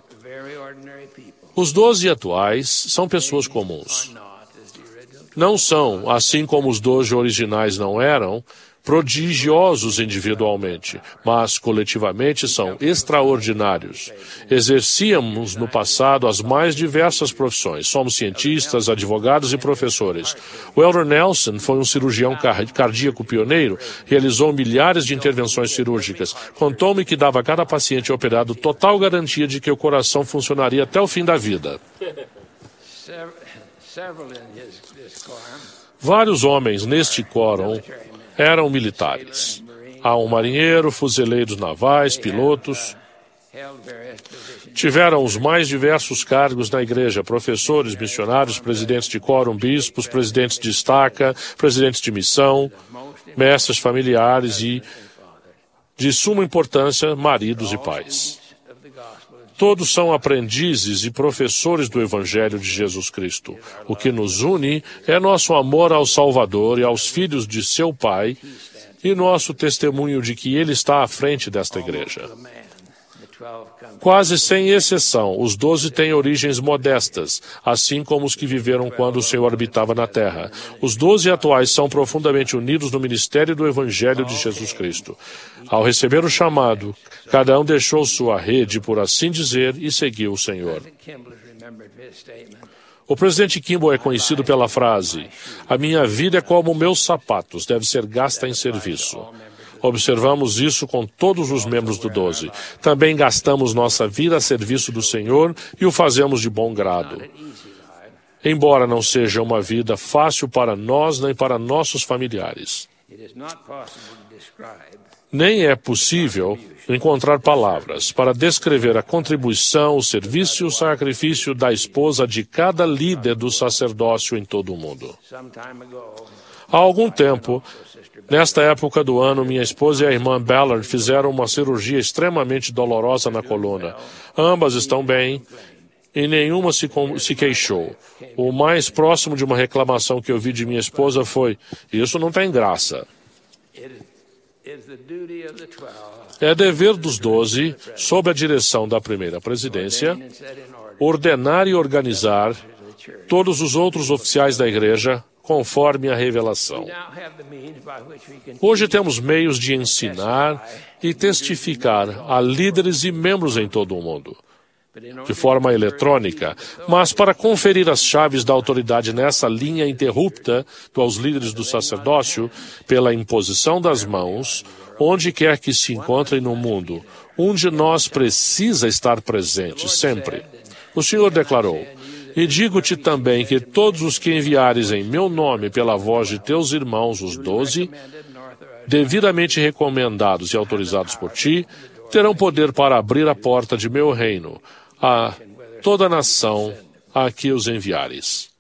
Os 12 atuais são pessoas comuns. Não são, assim como os 12 originais não eram, prodigiosos individualmente, mas coletivamente são extraordinários. Exercíamos no passado as mais diversas profissões. Somos cientistas, advogados e professores. O Elder Nelson foi um cirurgião cardíaco pioneiro, realizou milhares de intervenções cirúrgicas. Contou-me que dava a cada paciente operado total garantia de que o coração funcionaria até o fim da vida. Vários homens neste quórum eram militares. Há um marinheiro, fuzileiros navais, pilotos. Tiveram os mais diversos cargos na igreja: professores, missionários, presidentes de quórum, bispos, presidentes de estaca, presidentes de missão, mestres familiares e, de suma importância, maridos e pais. Todos são aprendizes e professores do Evangelho de Jesus Cristo. O que nos une é nosso amor ao Salvador e aos filhos de seu Pai e nosso testemunho de que Ele está à frente desta igreja. Quase sem exceção, os 12 têm origens modestas, assim como os que viveram quando o Senhor habitava na terra. Os 12 atuais são profundamente unidos no ministério do Evangelho de Jesus Cristo. Ao receber o chamado, cada um deixou sua rede, por assim dizer, e seguiu o Senhor. O presidente Kimball é conhecido pela frase: "A minha vida é como meus sapatos, deve ser gasta em serviço." Observamos isso com todos os membros do 12. Também gastamos nossa vida a serviço do Senhor e o fazemos de bom grado. Embora não seja uma vida fácil para nós nem para nossos familiares. Nem é possível encontrar palavras para descrever a contribuição, o serviço e o sacrifício da esposa de cada líder do sacerdócio em todo o mundo. Há algum tempo, nesta época do ano, minha esposa e a irmã Ballard fizeram uma cirurgia extremamente dolorosa na coluna. Ambas estão bem e nenhuma se queixou. O mais próximo de uma reclamação que eu vi de minha esposa foi: "Isso não tem graça." É dever dos 12, sob a direção da primeira presidência, ordenar e organizar todos os outros oficiais da igreja, conforme a revelação. Hoje temos meios de ensinar e testificar a líderes e membros em todo o mundo, de forma eletrônica, mas para conferir as chaves da autoridade nessa linha interrupta aos líderes do sacerdócio, pela imposição das mãos, onde quer que se encontrem no mundo, um de nós precisa estar presente, sempre. O Senhor declarou: e digo-te também que todos os que enviares em meu nome pela voz de teus irmãos, os 12, devidamente recomendados e autorizados por ti, terão poder para abrir a porta de meu reino a toda a nação a que os enviares.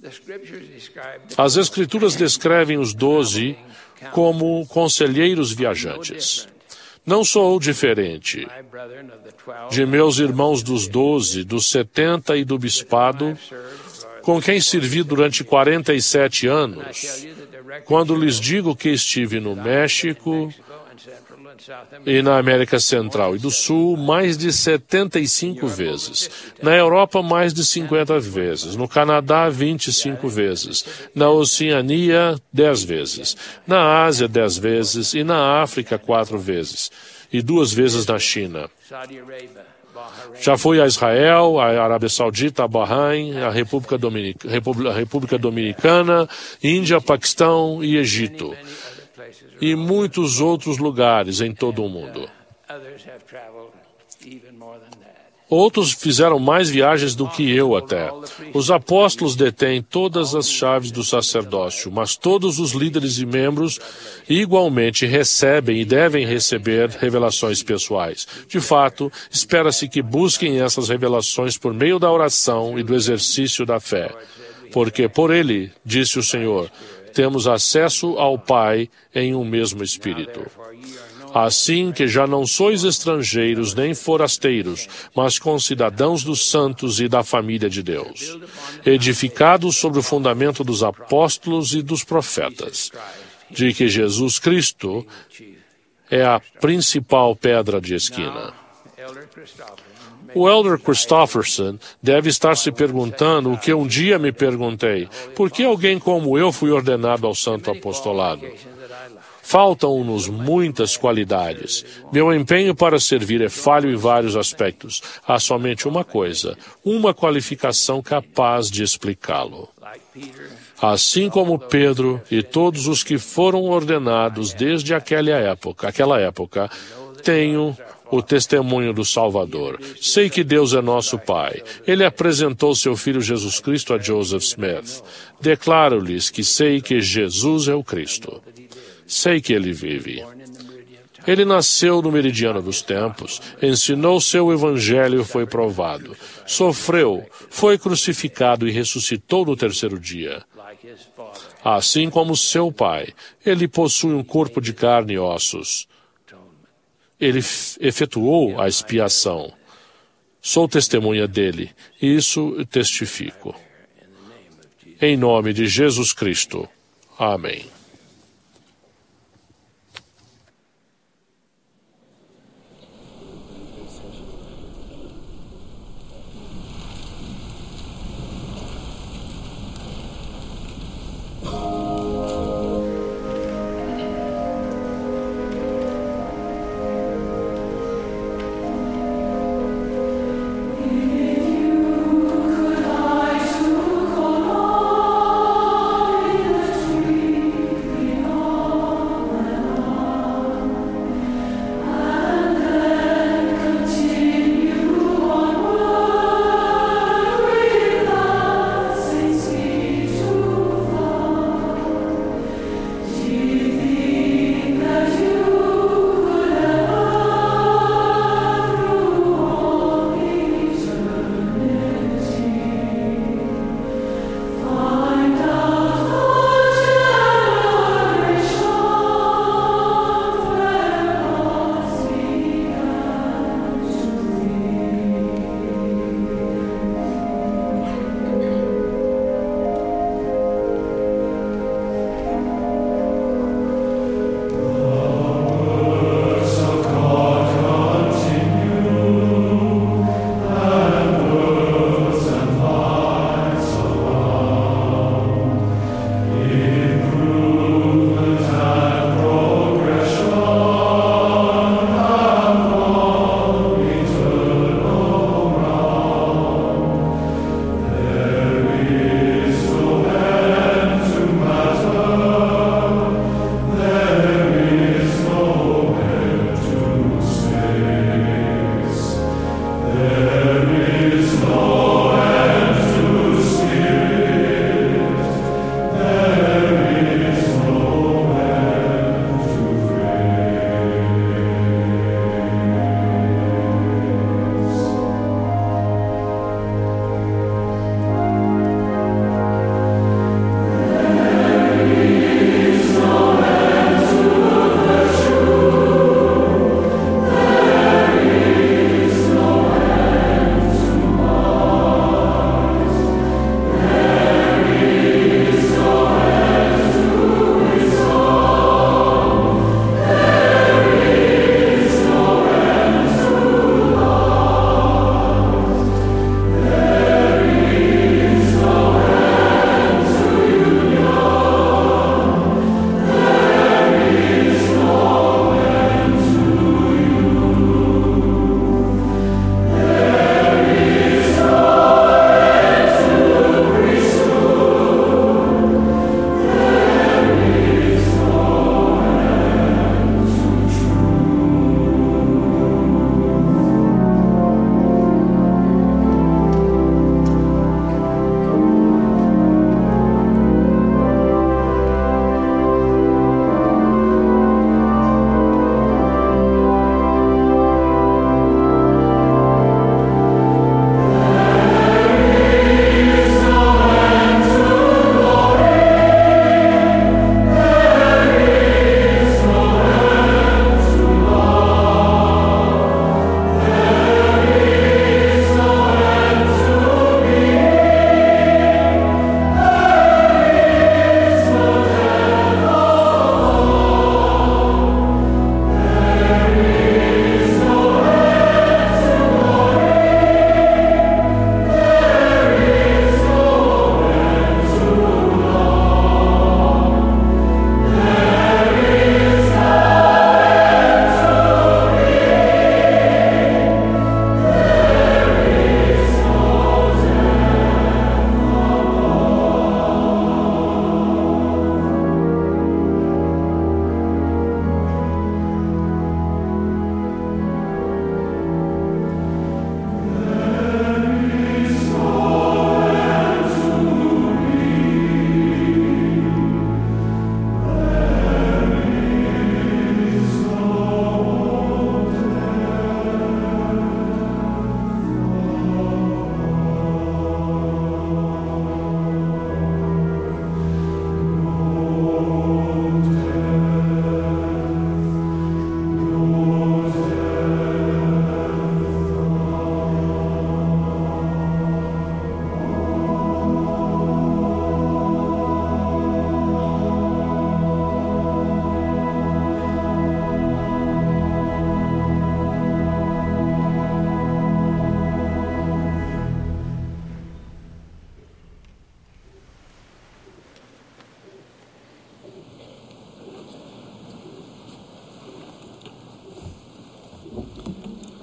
As Escrituras descrevem os 12 como conselheiros viajantes. Não sou diferente de meus irmãos dos 12, dos 70 e do bispado, com quem servi durante 47 anos, quando lhes digo que estive no México e na América Central e do Sul mais de 75 vezes, na Europa mais de 50 vezes, no Canadá 25 vezes, na Oceania 10 vezes, na Ásia 10 vezes e na África 4 vezes, e 2 vezes na China. Já fui a Israel, a Arábia Saudita, a Bahrein, a República Dominicana, Índia, Paquistão e Egito, e muitos outros lugares em todo o mundo. Outros fizeram mais viagens do que eu até. Os apóstolos detêm todas as chaves do sacerdócio, mas todos os líderes e membros igualmente recebem e devem receber revelações pessoais. De fato, espera-se que busquem essas revelações por meio da oração e do exercício da fé. Porque por ele, disse o Senhor, temos acesso ao Pai em um mesmo Espírito. Assim que já não sois estrangeiros nem forasteiros, mas concidadãos dos santos e da família de Deus, edificados sobre o fundamento dos apóstolos e dos profetas, de que Jesus Cristo é a principal pedra de esquina. O Elder Christofferson deve estar se perguntando o que um dia me perguntei: por que alguém como eu fui ordenado ao santo apostolado? Faltam-nos muitas qualidades. Meu empenho para servir é falho em vários aspectos. Há somente uma coisa, uma qualificação capaz de explicá-lo. Assim como Pedro e todos os que foram ordenados desde aquela época, tenho o testemunho do Salvador. Sei que Deus é nosso Pai. Ele apresentou seu Filho Jesus Cristo a Joseph Smith. Declaro-lhes que sei que Jesus é o Cristo. Sei que ele vive. Ele nasceu no meridiano dos tempos, ensinou seu evangelho e foi provado. Sofreu, foi crucificado e ressuscitou no terceiro dia. Assim como seu Pai, ele possui um corpo de carne e ossos. Ele efetuou a expiação. Sou testemunha dele, e isso testifico. Em nome de Jesus Cristo. Amém.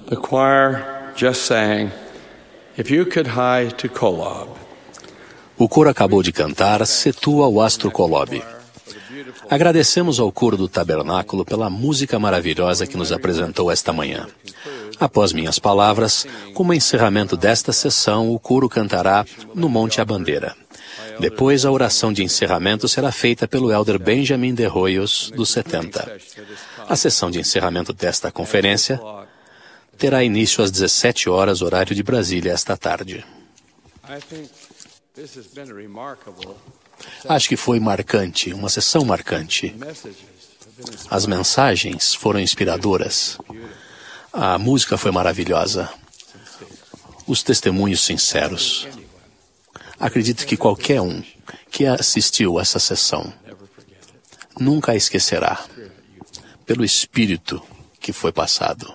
The choir just sang, "If you could hie to Kolob." O coro acabou de cantar Setu ao Astro Kolob. Agradecemos ao coro do Tabernáculo pela música maravilhosa que nos apresentou esta manhã. Após minhas palavras, como encerramento desta sessão, o coro cantará No Monte a Bandeira. Depois, a oração de encerramento será feita pelo elder Benjamin de Hoyos, dos 70. A sessão de encerramento desta conferência terá início às 17 horas, horário de Brasília, esta tarde. Acho que foi marcante, uma sessão marcante. As mensagens foram inspiradoras. A música foi maravilhosa. Os testemunhos sinceros. Acredito que qualquer um que assistiu essa sessão nunca a esquecerá, pelo espírito que foi passado.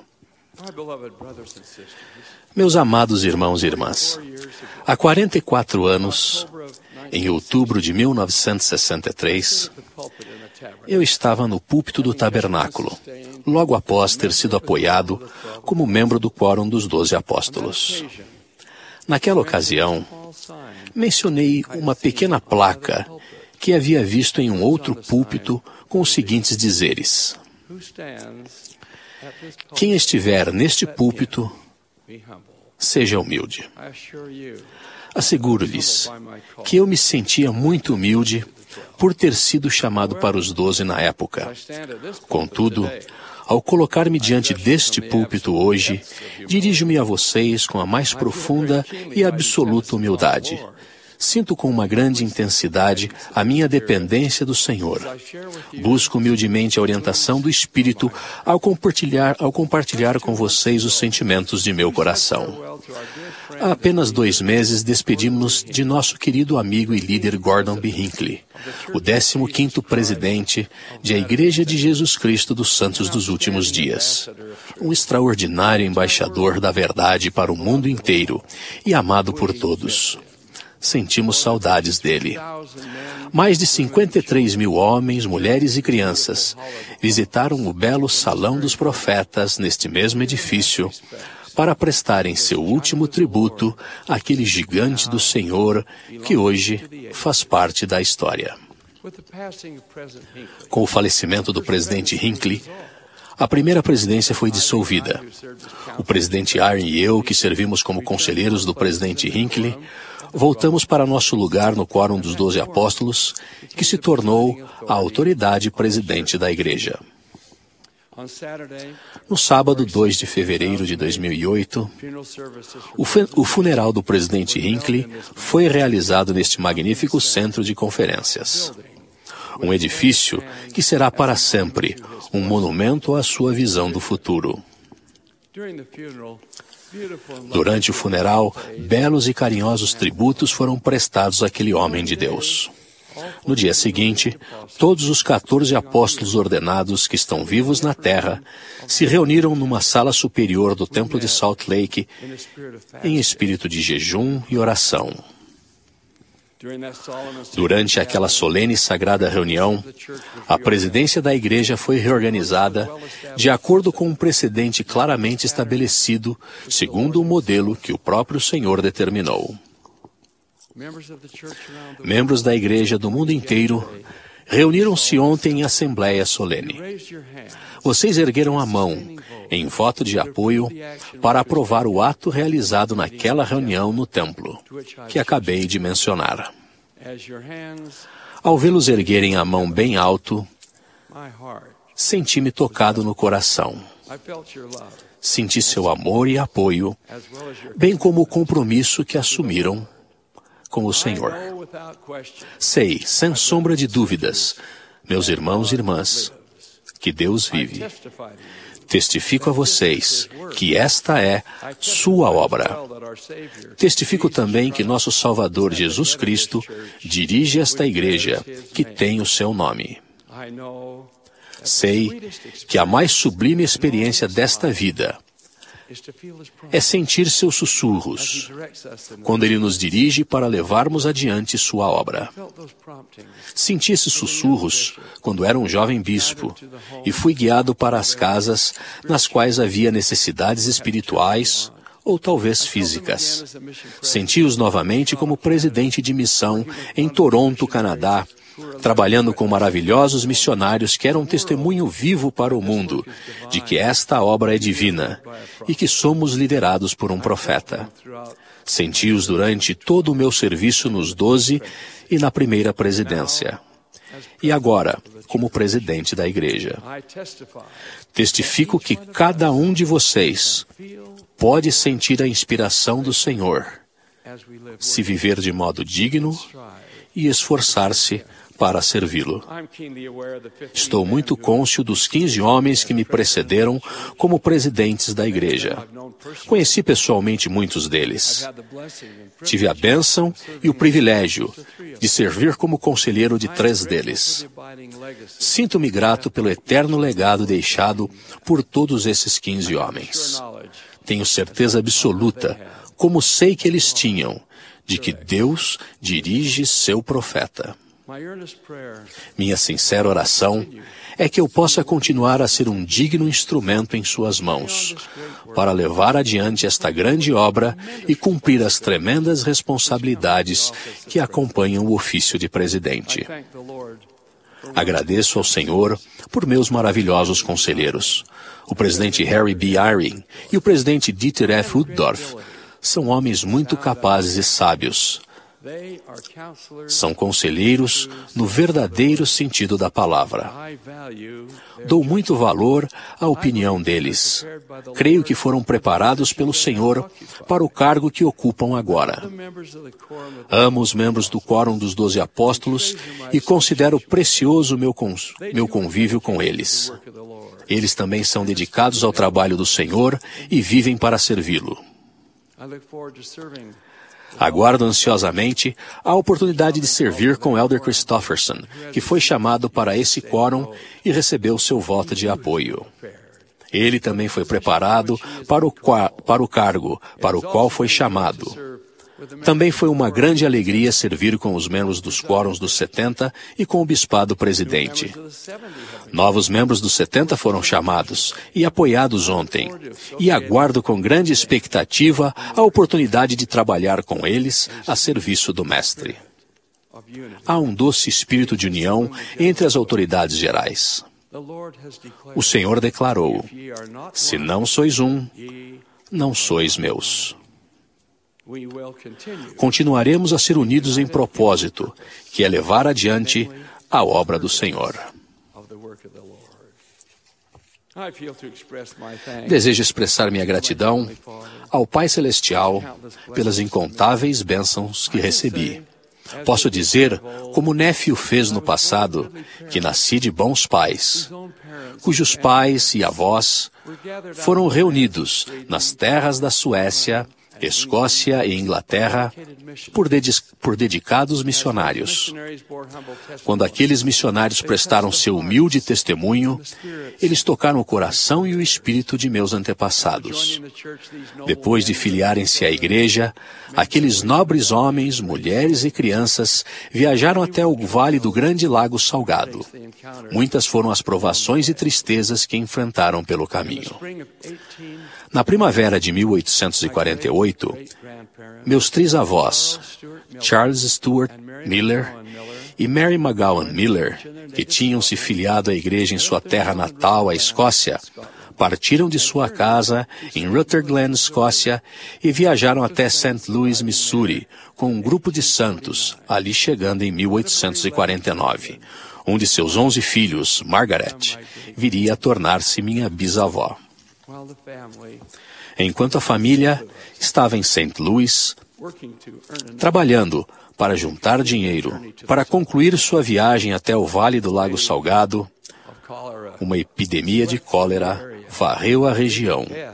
Meus amados irmãos e irmãs, há 44 anos, em outubro de 1963, eu estava no púlpito do Tabernáculo, logo após ter sido apoiado como membro do Quórum dos 12 Apóstolos. Naquela ocasião, mencionei uma pequena placa que havia visto em um outro púlpito com os seguintes dizeres: quem estiver neste púlpito, seja humilde. Asseguro-lhes que eu me sentia muito humilde por ter sido chamado para os 12 na época. Contudo, ao colocar-me diante deste púlpito hoje, dirijo-me a vocês com a mais profunda e absoluta humildade. Sinto com uma grande intensidade a minha dependência do Senhor. Busco humildemente a orientação do Espírito ao compartilhar com vocês os sentimentos de meu coração. Há apenas 2 meses despedimos-nos de nosso querido amigo e líder Gordon B. Hinckley, o 15º presidente da Igreja de Jesus Cristo dos Santos dos Últimos Dias. Um extraordinário embaixador da verdade para o mundo inteiro e amado por todos. Sentimos saudades dele. Mais de 53 mil homens, mulheres e crianças visitaram o belo Salão dos Profetas neste mesmo edifício para prestarem seu último tributo àquele gigante do Senhor que hoje faz parte da história. Com o falecimento do presidente Hinckley, a primeira presidência foi dissolvida. O presidente Aaron e eu, que servimos como conselheiros do presidente Hinckley, voltamos para nosso lugar no Quórum dos 12 Apóstolos, que se tornou a autoridade presidente da igreja. No sábado, 2 de fevereiro de 2008, o funeral do presidente Hinckley foi realizado neste magnífico centro de conferências. Um edifício que será para sempre um monumento à sua visão do futuro. Durante o funeral, belos e carinhosos tributos foram prestados àquele homem de Deus. No dia seguinte, todos os 14 apóstolos ordenados que estão vivos na terra se reuniram numa sala superior do Templo de Salt Lake em espírito de jejum e oração. Durante aquela solene e sagrada reunião, a presidência da igreja foi reorganizada de acordo com um precedente claramente estabelecido, segundo o modelo que o próprio Senhor determinou. Membros da igreja do mundo inteiro reuniram-se ontem em assembleia solene. Vocês ergueram a mão em voto de apoio para aprovar o ato realizado naquela reunião no templo, que acabei de mencionar. Ao vê-los erguerem a mão bem alto, senti-me tocado no coração. Senti seu amor e apoio, bem como o compromisso que assumiram com o Senhor. Sei, sem sombra de dúvidas, meus irmãos e irmãs, que Deus vive. Testifico a vocês que esta é sua obra. Testifico também que nosso Salvador Jesus Cristo dirige esta igreja, que tem o seu nome. Sei que a mais sublime experiência desta vida é sentir seus sussurros, quando Ele nos dirige para levarmos adiante sua obra. Senti esses sussurros quando era um jovem bispo e fui guiado para as casas nas quais havia necessidades espirituais ou talvez físicas. Senti-os novamente como presidente de missão em Toronto, Canadá, trabalhando com maravilhosos missionários que eram um testemunho vivo para o mundo de que esta obra é divina e que somos liderados por um profeta. Senti-os durante todo o meu serviço nos 12 e na primeira presidência. E agora, como presidente da igreja. Testifico que cada um de vocês pode sentir a inspiração do Senhor, se viver de modo digno e esforçar-se para servi-lo. Estou muito cônscio dos 15 homens que me precederam como presidentes da igreja. Conheci pessoalmente muitos deles. Tive a bênção e o privilégio de servir como conselheiro de 3 deles. Sinto-me grato pelo eterno legado deixado por todos esses 15 homens. Tenho certeza absoluta, como sei que eles tinham, de que Deus dirige seu profeta. Minha sincera oração é que eu possa continuar a ser um digno instrumento em suas mãos, para levar adiante esta grande obra e cumprir as tremendas responsabilidades que acompanham o ofício de presidente. Agradeço ao Senhor por meus maravilhosos conselheiros. O presidente Harry B. Eyring e o presidente Dieter F. Uchtdorf são homens muito capazes e sábios. São conselheiros no verdadeiro sentido da palavra. Dou muito valor à opinião deles. Creio que foram preparados pelo Senhor para o cargo que ocupam agora. Amo os membros do Quórum dos 12 Apóstolos e considero precioso meu convívio com eles. Eles também são dedicados ao trabalho do Senhor e vivem para servi-lo. Aguardo ansiosamente a oportunidade de servir com Elder Christofferson, que foi chamado para esse quórum e recebeu seu voto de apoio. Ele também foi preparado para o cargo para o qual foi chamado. Também foi uma grande alegria servir com os membros dos quórums dos 70 e com o bispado presidente. Novos membros dos 70 foram chamados e apoiados ontem, e aguardo com grande expectativa a oportunidade de trabalhar com eles a serviço do Mestre. Há um doce espírito de união entre as autoridades gerais. O Senhor declarou: se não sois um, não sois meus. Continuaremos a ser unidos em propósito, que é levar adiante a obra do Senhor. Desejo expressar minha gratidão ao Pai Celestial pelas incontáveis bênçãos que recebi. Posso dizer, como Nefe o fez no passado, que nasci de bons pais, cujos pais e avós foram reunidos nas terras da Suécia, Escócia e Inglaterra por dedicados missionários. Quando aqueles missionários prestaram seu humilde testemunho, eles tocaram o coração e o espírito de meus antepassados. Depois de filiarem-se à igreja, aqueles nobres homens, mulheres e crianças viajaram até o vale do Grande Lago Salgado. Muitas foram as provações e tristezas que enfrentaram pelo caminho. Na primavera de 1848, meus trisavós, Charles Stuart Miller e Mary McGowan Miller, que tinham se filiado à igreja em sua terra natal, a Escócia, partiram de sua casa em Rutherglen, Escócia, e viajaram até St. Louis, Missouri, com um grupo de santos, ali chegando em 1849. Um de seus 11 filhos, Margaret, viria a tornar-se minha bisavó. Enquanto a família estava em St. Louis, trabalhando para juntar dinheiro para concluir sua viagem até o Vale do Lago Salgado, uma epidemia de cólera varreu a região,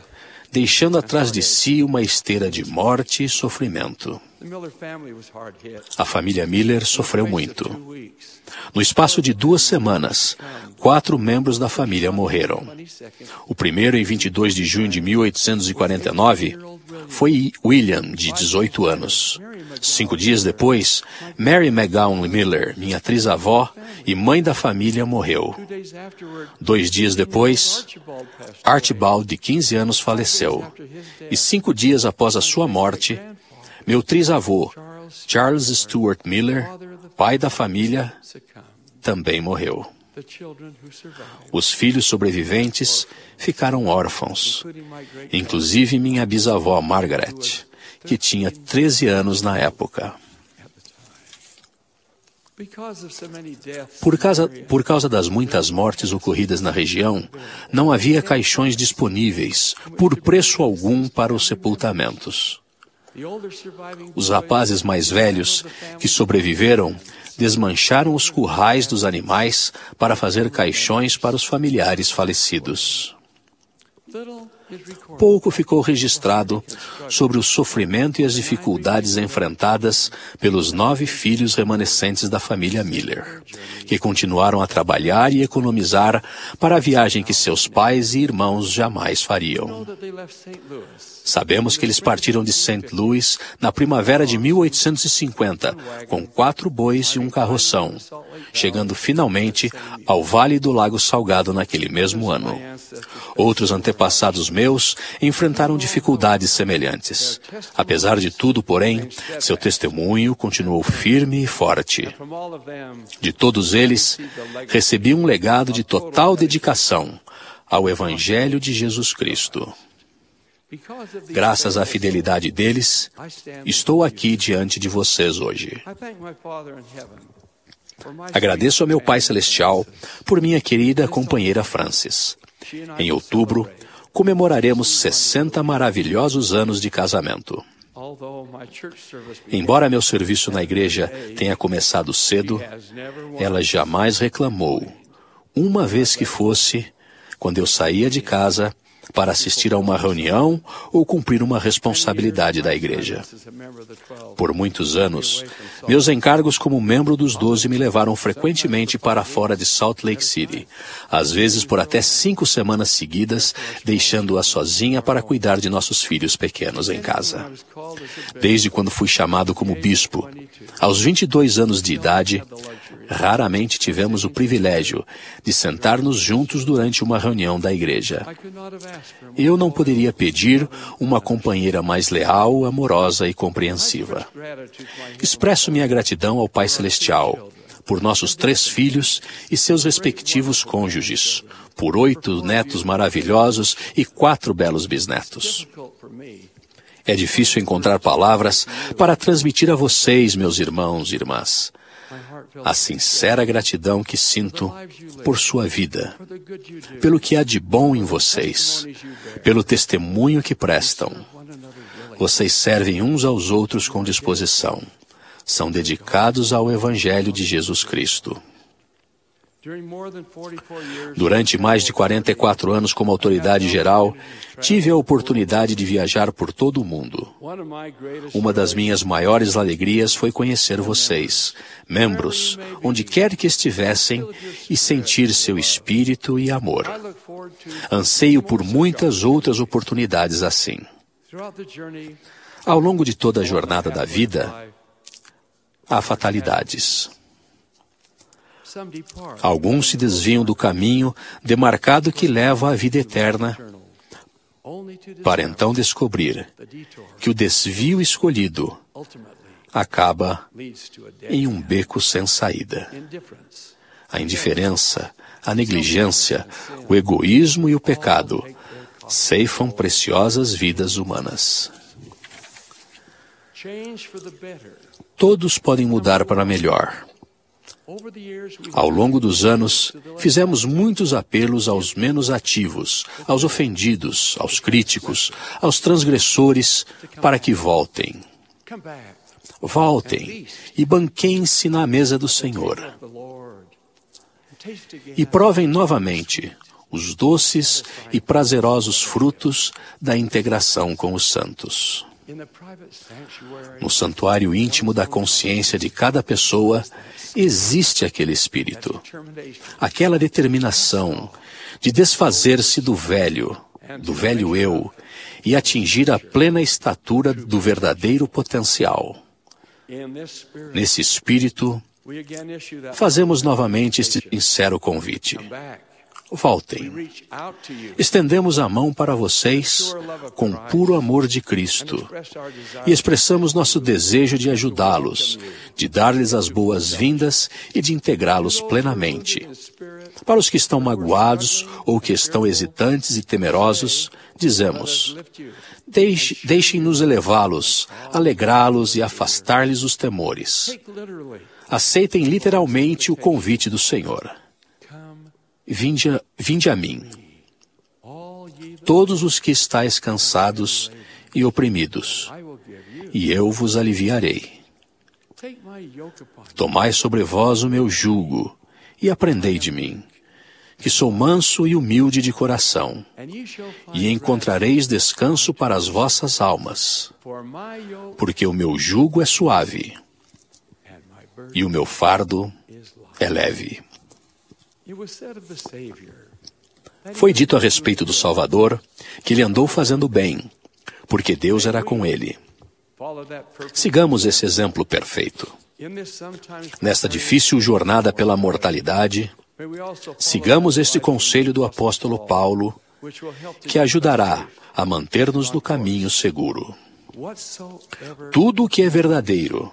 deixando atrás de si uma esteira de morte e sofrimento. A família Miller sofreu muito. No espaço de 2 semanas, 4 membros da família morreram. O primeiro, em 22 de junho de 1849, foi William, de 18 anos. 5 dias depois, Mary McGowan Miller, minha trisavó e mãe da família, morreu. 2 dias depois, Archibald, de 15 anos, faleceu. E 5 dias após a sua morte, meu trisavô, Charles Stuart Miller, pai da família, também morreu. Os filhos sobreviventes ficaram órfãos, inclusive minha bisavó Margaret, que tinha 13 anos na época. Por causa das muitas mortes ocorridas na região, não havia caixões disponíveis, por preço algum, para os sepultamentos. Os rapazes mais velhos, que sobreviveram, desmancharam os currais dos animais para fazer caixões para os familiares falecidos. Pouco ficou registrado sobre o sofrimento e as dificuldades enfrentadas pelos 9 filhos remanescentes da família Miller, que continuaram a trabalhar e economizar para a viagem que seus pais e irmãos jamais fariam. Sabemos que eles partiram de St. Louis na primavera de 1850, com 4 bois e um carroção, chegando finalmente ao Vale do Lago Salgado naquele mesmo ano. Outros antepassados meus enfrentaram dificuldades semelhantes. Apesar de tudo, porém, seu testemunho continuou firme e forte. De todos eles, recebi um legado de total dedicação ao Evangelho de Jesus Cristo. Graças à fidelidade deles, estou aqui diante de vocês hoje. Agradeço ao meu Pai Celestial por minha querida companheira Frances. Em outubro, comemoraremos 60 maravilhosos anos de casamento. Embora meu serviço na igreja tenha começado cedo, ela jamais reclamou, uma vez que fosse, quando eu saía de casa para assistir a uma reunião ou cumprir uma responsabilidade da igreja. Por muitos anos, meus encargos como membro dos 12 me levaram frequentemente para fora de Salt Lake City, às vezes por até 5 semanas seguidas, deixando-a sozinha para cuidar de nossos filhos pequenos em casa. Desde quando fui chamado como bispo, aos 22 anos de idade, raramente tivemos o privilégio de sentar-nos juntos durante uma reunião da igreja. Eu não poderia pedir uma companheira mais leal, amorosa e compreensiva. Expresso minha gratidão ao Pai Celestial por nossos 3 filhos e seus respectivos cônjuges, por 8 netos maravilhosos e 4 belos bisnetos. É difícil encontrar palavras para transmitir a vocês, meus irmãos e irmãs, a sincera gratidão que sinto por sua vida, pelo que há de bom em vocês, pelo testemunho que prestam. Vocês servem uns aos outros com disposição. São dedicados ao Evangelho de Jesus Cristo. Durante mais de 44 anos como autoridade geral, tive a oportunidade de viajar por todo o mundo. Uma das minhas maiores alegrias foi conhecer vocês, membros, onde quer que estivessem, e sentir seu espírito e amor. Anseio por muitas outras oportunidades assim. Ao longo de toda a jornada da vida, há fatalidades. Alguns se desviam do caminho demarcado que leva à vida eterna, para então descobrir que o desvio escolhido acaba em um beco sem saída. A indiferença, a negligência, o egoísmo e o pecado ceifam preciosas vidas humanas. Todos podem mudar para melhor. Ao longo dos anos, fizemos muitos apelos aos menos ativos, aos ofendidos, aos críticos, aos transgressores, para que voltem. Voltem e banquem-se na mesa do Senhor. E provem novamente os doces e prazerosos frutos da integração com os santos. No santuário íntimo da consciência de cada pessoa, existe aquele espírito, aquela determinação de desfazer-se do velho eu, e atingir a plena estatura do verdadeiro potencial. Nesse espírito, fazemos novamente este sincero convite. Voltem. Estendemos a mão para vocês com puro amor de Cristo e expressamos nosso desejo de ajudá-los, de dar-lhes as boas-vindas e de integrá-los plenamente. Para os que estão magoados ou que estão hesitantes e temerosos, dizemos: deixem-nos elevá-los, alegrá-los e afastar-lhes os temores. Aceitem literalmente o convite do Senhor. Vinde a mim, todos os que estáis cansados e oprimidos, e eu vos aliviarei. Tomai sobre vós o meu jugo, e aprendei de mim, que sou manso e humilde de coração, e encontrareis descanso para as vossas almas, porque o meu jugo é suave, e o meu fardo é leve. Foi dito a respeito do Salvador que ele andou fazendo bem, porque Deus era com ele. Sigamos esse exemplo perfeito. Nesta difícil jornada pela mortalidade, sigamos este conselho do apóstolo Paulo, que ajudará a manter-nos no caminho seguro. Tudo o que é verdadeiro,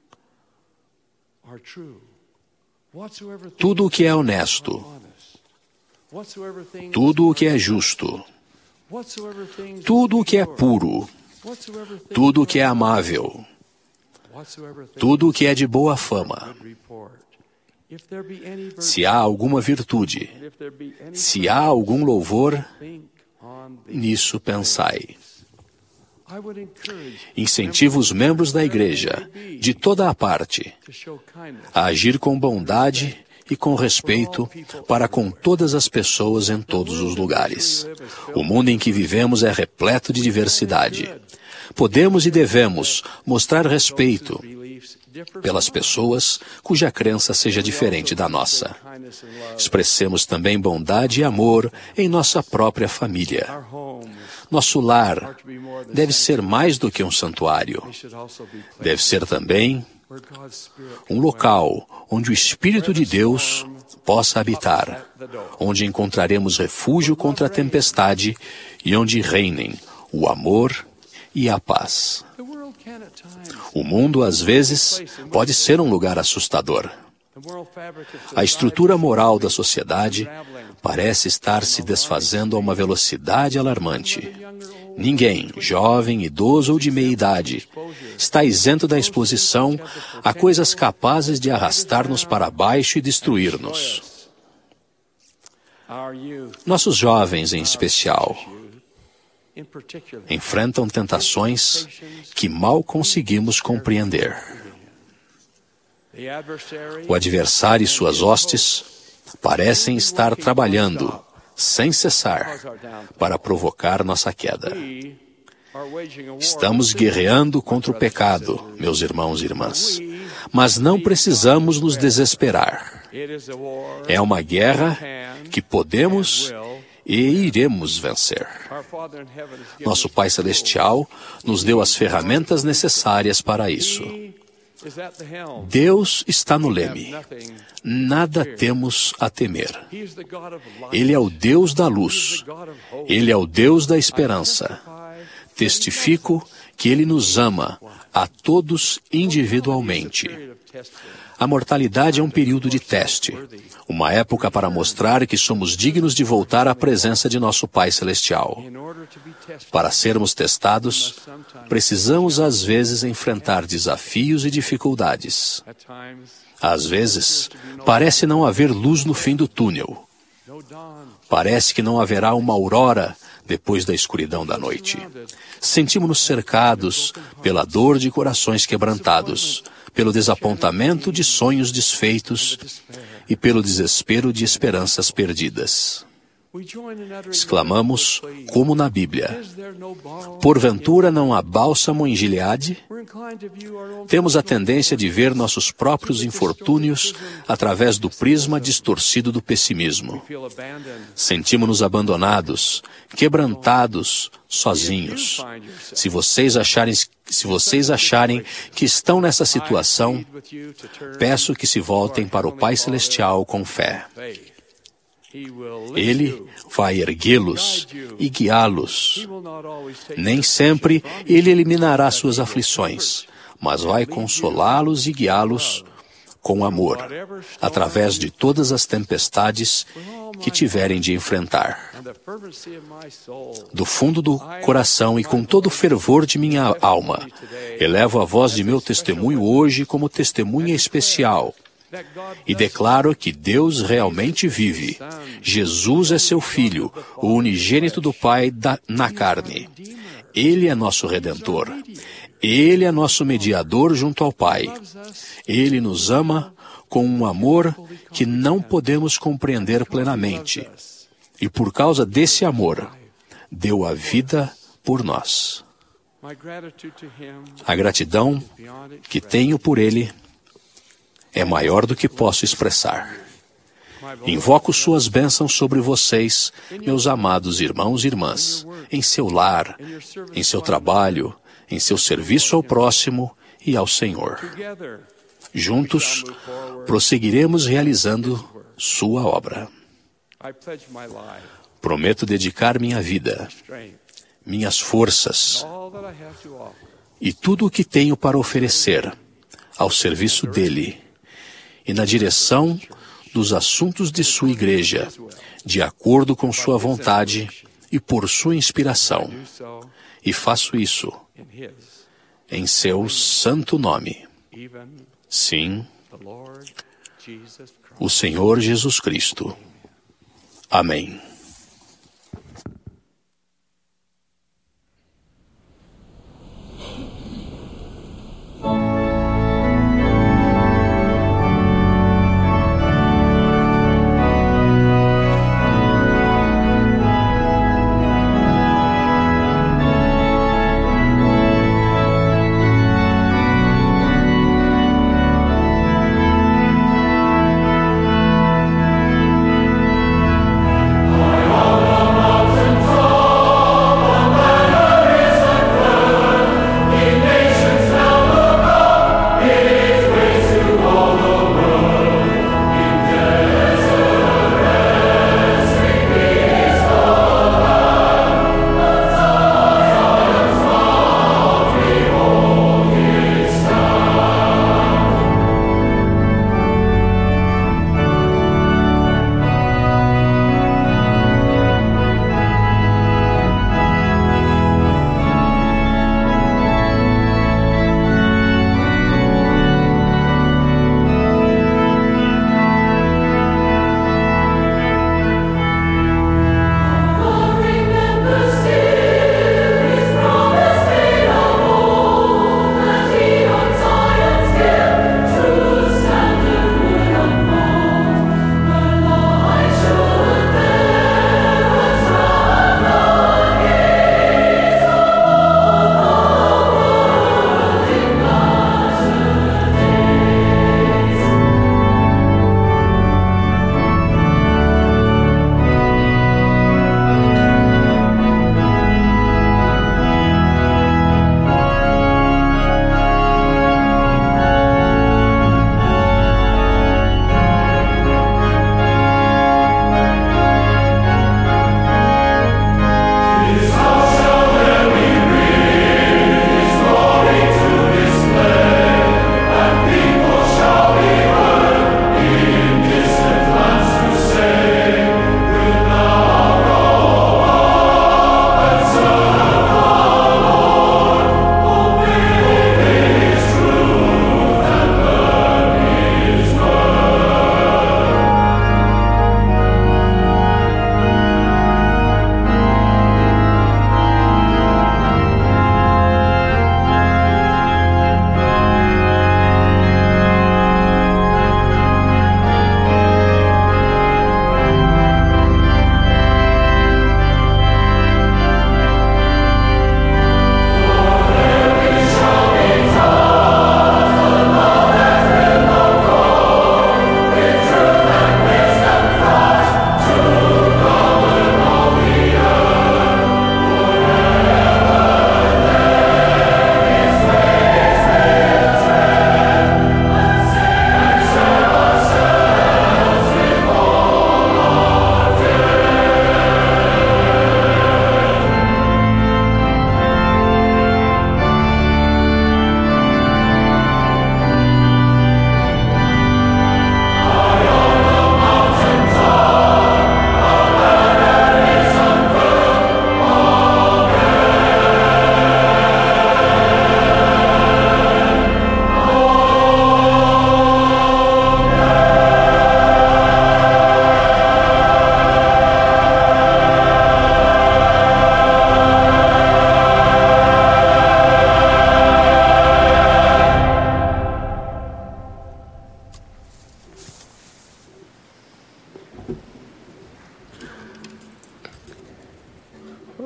tudo o que é honesto, tudo o que é justo, tudo o que é puro, tudo o que é amável, tudo o que é de boa fama. Se há alguma virtude, se há algum louvor, nisso pensai. Incentivo os membros da igreja, de toda a parte, a agir com bondade e com respeito para com todas as pessoas em todos os lugares. O mundo em que vivemos é repleto de diversidade. Podemos e devemos mostrar respeito pelas pessoas cuja crença seja diferente da nossa. Expressemos também bondade e amor em nossa própria família. Nosso lar deve ser mais do que um santuário. Deve ser também um local onde o Espírito de Deus possa habitar, onde encontraremos refúgio contra a tempestade e onde reinem o amor e a paz. O mundo, às vezes, pode ser um lugar assustador. A estrutura moral da sociedade parece estar se desfazendo a uma velocidade alarmante. Ninguém, jovem, idoso ou de meia idade, está isento da exposição a coisas capazes de arrastar-nos para baixo e destruir-nos. Nossos jovens, em especial, enfrentam tentações que mal conseguimos compreender. O adversário e suas hostes parecem estar trabalhando, sem cessar, para provocar nossa queda. Estamos guerreando contra o pecado, meus irmãos e irmãs, mas não precisamos nos desesperar. É uma guerra que podemos e iremos vencer. Nosso Pai Celestial nos deu as ferramentas necessárias para isso. Deus está no leme. Nada temos a temer. Ele é o Deus da luz. Ele é o Deus da esperança. Testifico que Ele nos ama a todos individualmente. A mortalidade é um período de teste, uma época para mostrar que somos dignos de voltar à presença de nosso Pai Celestial. Para sermos testados, precisamos às vezes enfrentar desafios e dificuldades. Às vezes, parece não haver luz no fim do túnel. Parece que não haverá uma aurora depois da escuridão da noite. Sentimos-nos cercados pela dor de corações quebrantados, pelo desapontamento de sonhos desfeitos e pelo desespero de esperanças perdidas. Exclamamos, como na Bíblia: porventura não há bálsamo em Gileade? Temos a tendência de ver nossos próprios infortúnios através do prisma distorcido do pessimismo. Sentimos-nos abandonados, quebrantados, sozinhos. Se vocês acharem que estão nessa situação, peço que se voltem para o Pai Celestial com fé. Ele vai erguê-los e guiá-los. Nem sempre Ele eliminará suas aflições, mas vai consolá-los e guiá-los com amor, através de todas as tempestades que tiverem de enfrentar. Do fundo do coração e com todo o fervor de minha alma, elevo a voz de meu testemunho hoje como testemunha especial, e declaro que Deus realmente vive. Jesus é seu Filho, o unigênito do Pai na carne. Ele é nosso Redentor. Ele é nosso mediador junto ao Pai. Ele nos ama com um amor que não podemos compreender plenamente. E por causa desse amor, deu a vida por nós. A gratidão que tenho por Ele é maior do que posso expressar. Invoco suas bênçãos sobre vocês, meus amados irmãos e irmãs, em seu lar, em seu trabalho, em seu serviço ao próximo e ao Senhor. Juntos, prosseguiremos realizando sua obra. Prometo dedicar minha vida, minhas forças e tudo o que tenho para oferecer ao serviço dele e na direção dos assuntos de sua igreja, de acordo com sua vontade e por sua inspiração. E faço isso em seu santo nome. Sim, o Senhor Jesus Cristo. Amém.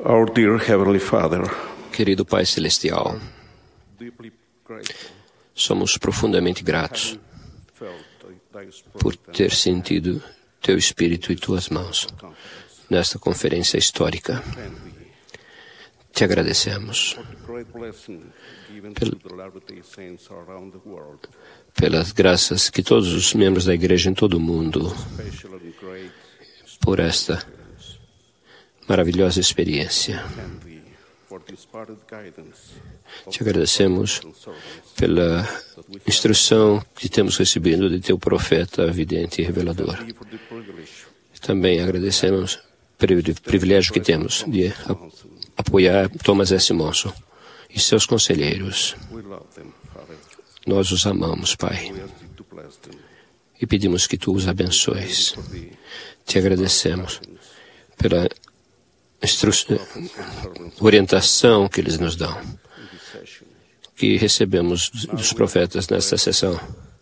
Our dear Heavenly Father, Querido Pai Celestial, somos profundamente gratos por ter sentido Teu Espírito e Tuas mãos nesta conferência histórica. Te agradecemos pelas graças que todos os membros da Igreja em todo o mundo, por esta maravilhosa experiência. Te agradecemos pela instrução que temos recebido de Teu profeta, vidente e revelador. Também agradecemos pelo privilégio que temos de apoiar Thomas S. Monson e seus conselheiros. Nós os amamos, Pai, e pedimos que Tu os abençoes. Te agradecemos pela orientação que eles nos dão, que recebemos dos profetas nesta sessão.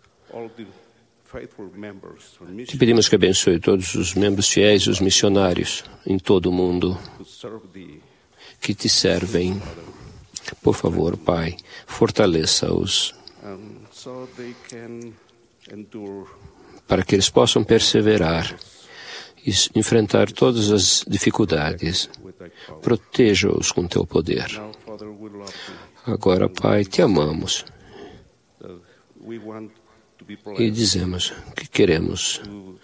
Te pedimos que abençoe todos os membros fiéis e os missionários em todo o mundo que Te servem. Por favor, Pai, fortaleça-os para que eles possam perseverar e enfrentar todas as dificuldades. Proteja-os com Teu poder. Agora, Pai, Te amamos e dizemos que queremos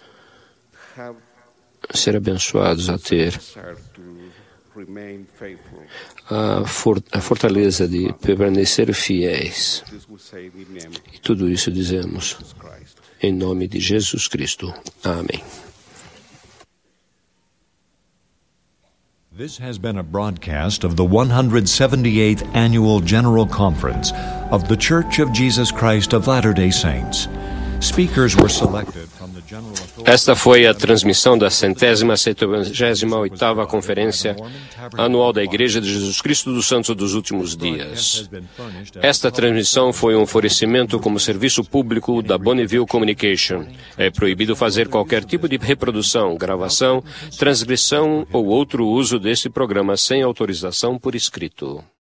ser abençoados a ter a fortaleza de permanecer fiéis. E tudo isso dizemos em nome de Jesus Cristo. Amém. This has been a broadcast of the 178th Annual General Conference of The Church of Jesus Christ of Latter-day Saints. Speakers were selected from the General Authority. Esta foi a transmissão da 178ª Conferência Anual da Igreja de Jesus Cristo dos Santos dos Últimos Dias. Esta transmissão foi um oferecimento como serviço público da Bonneville Communication. É proibido fazer qualquer tipo de reprodução, gravação, transcrição ou outro uso deste programa sem autorização por escrito.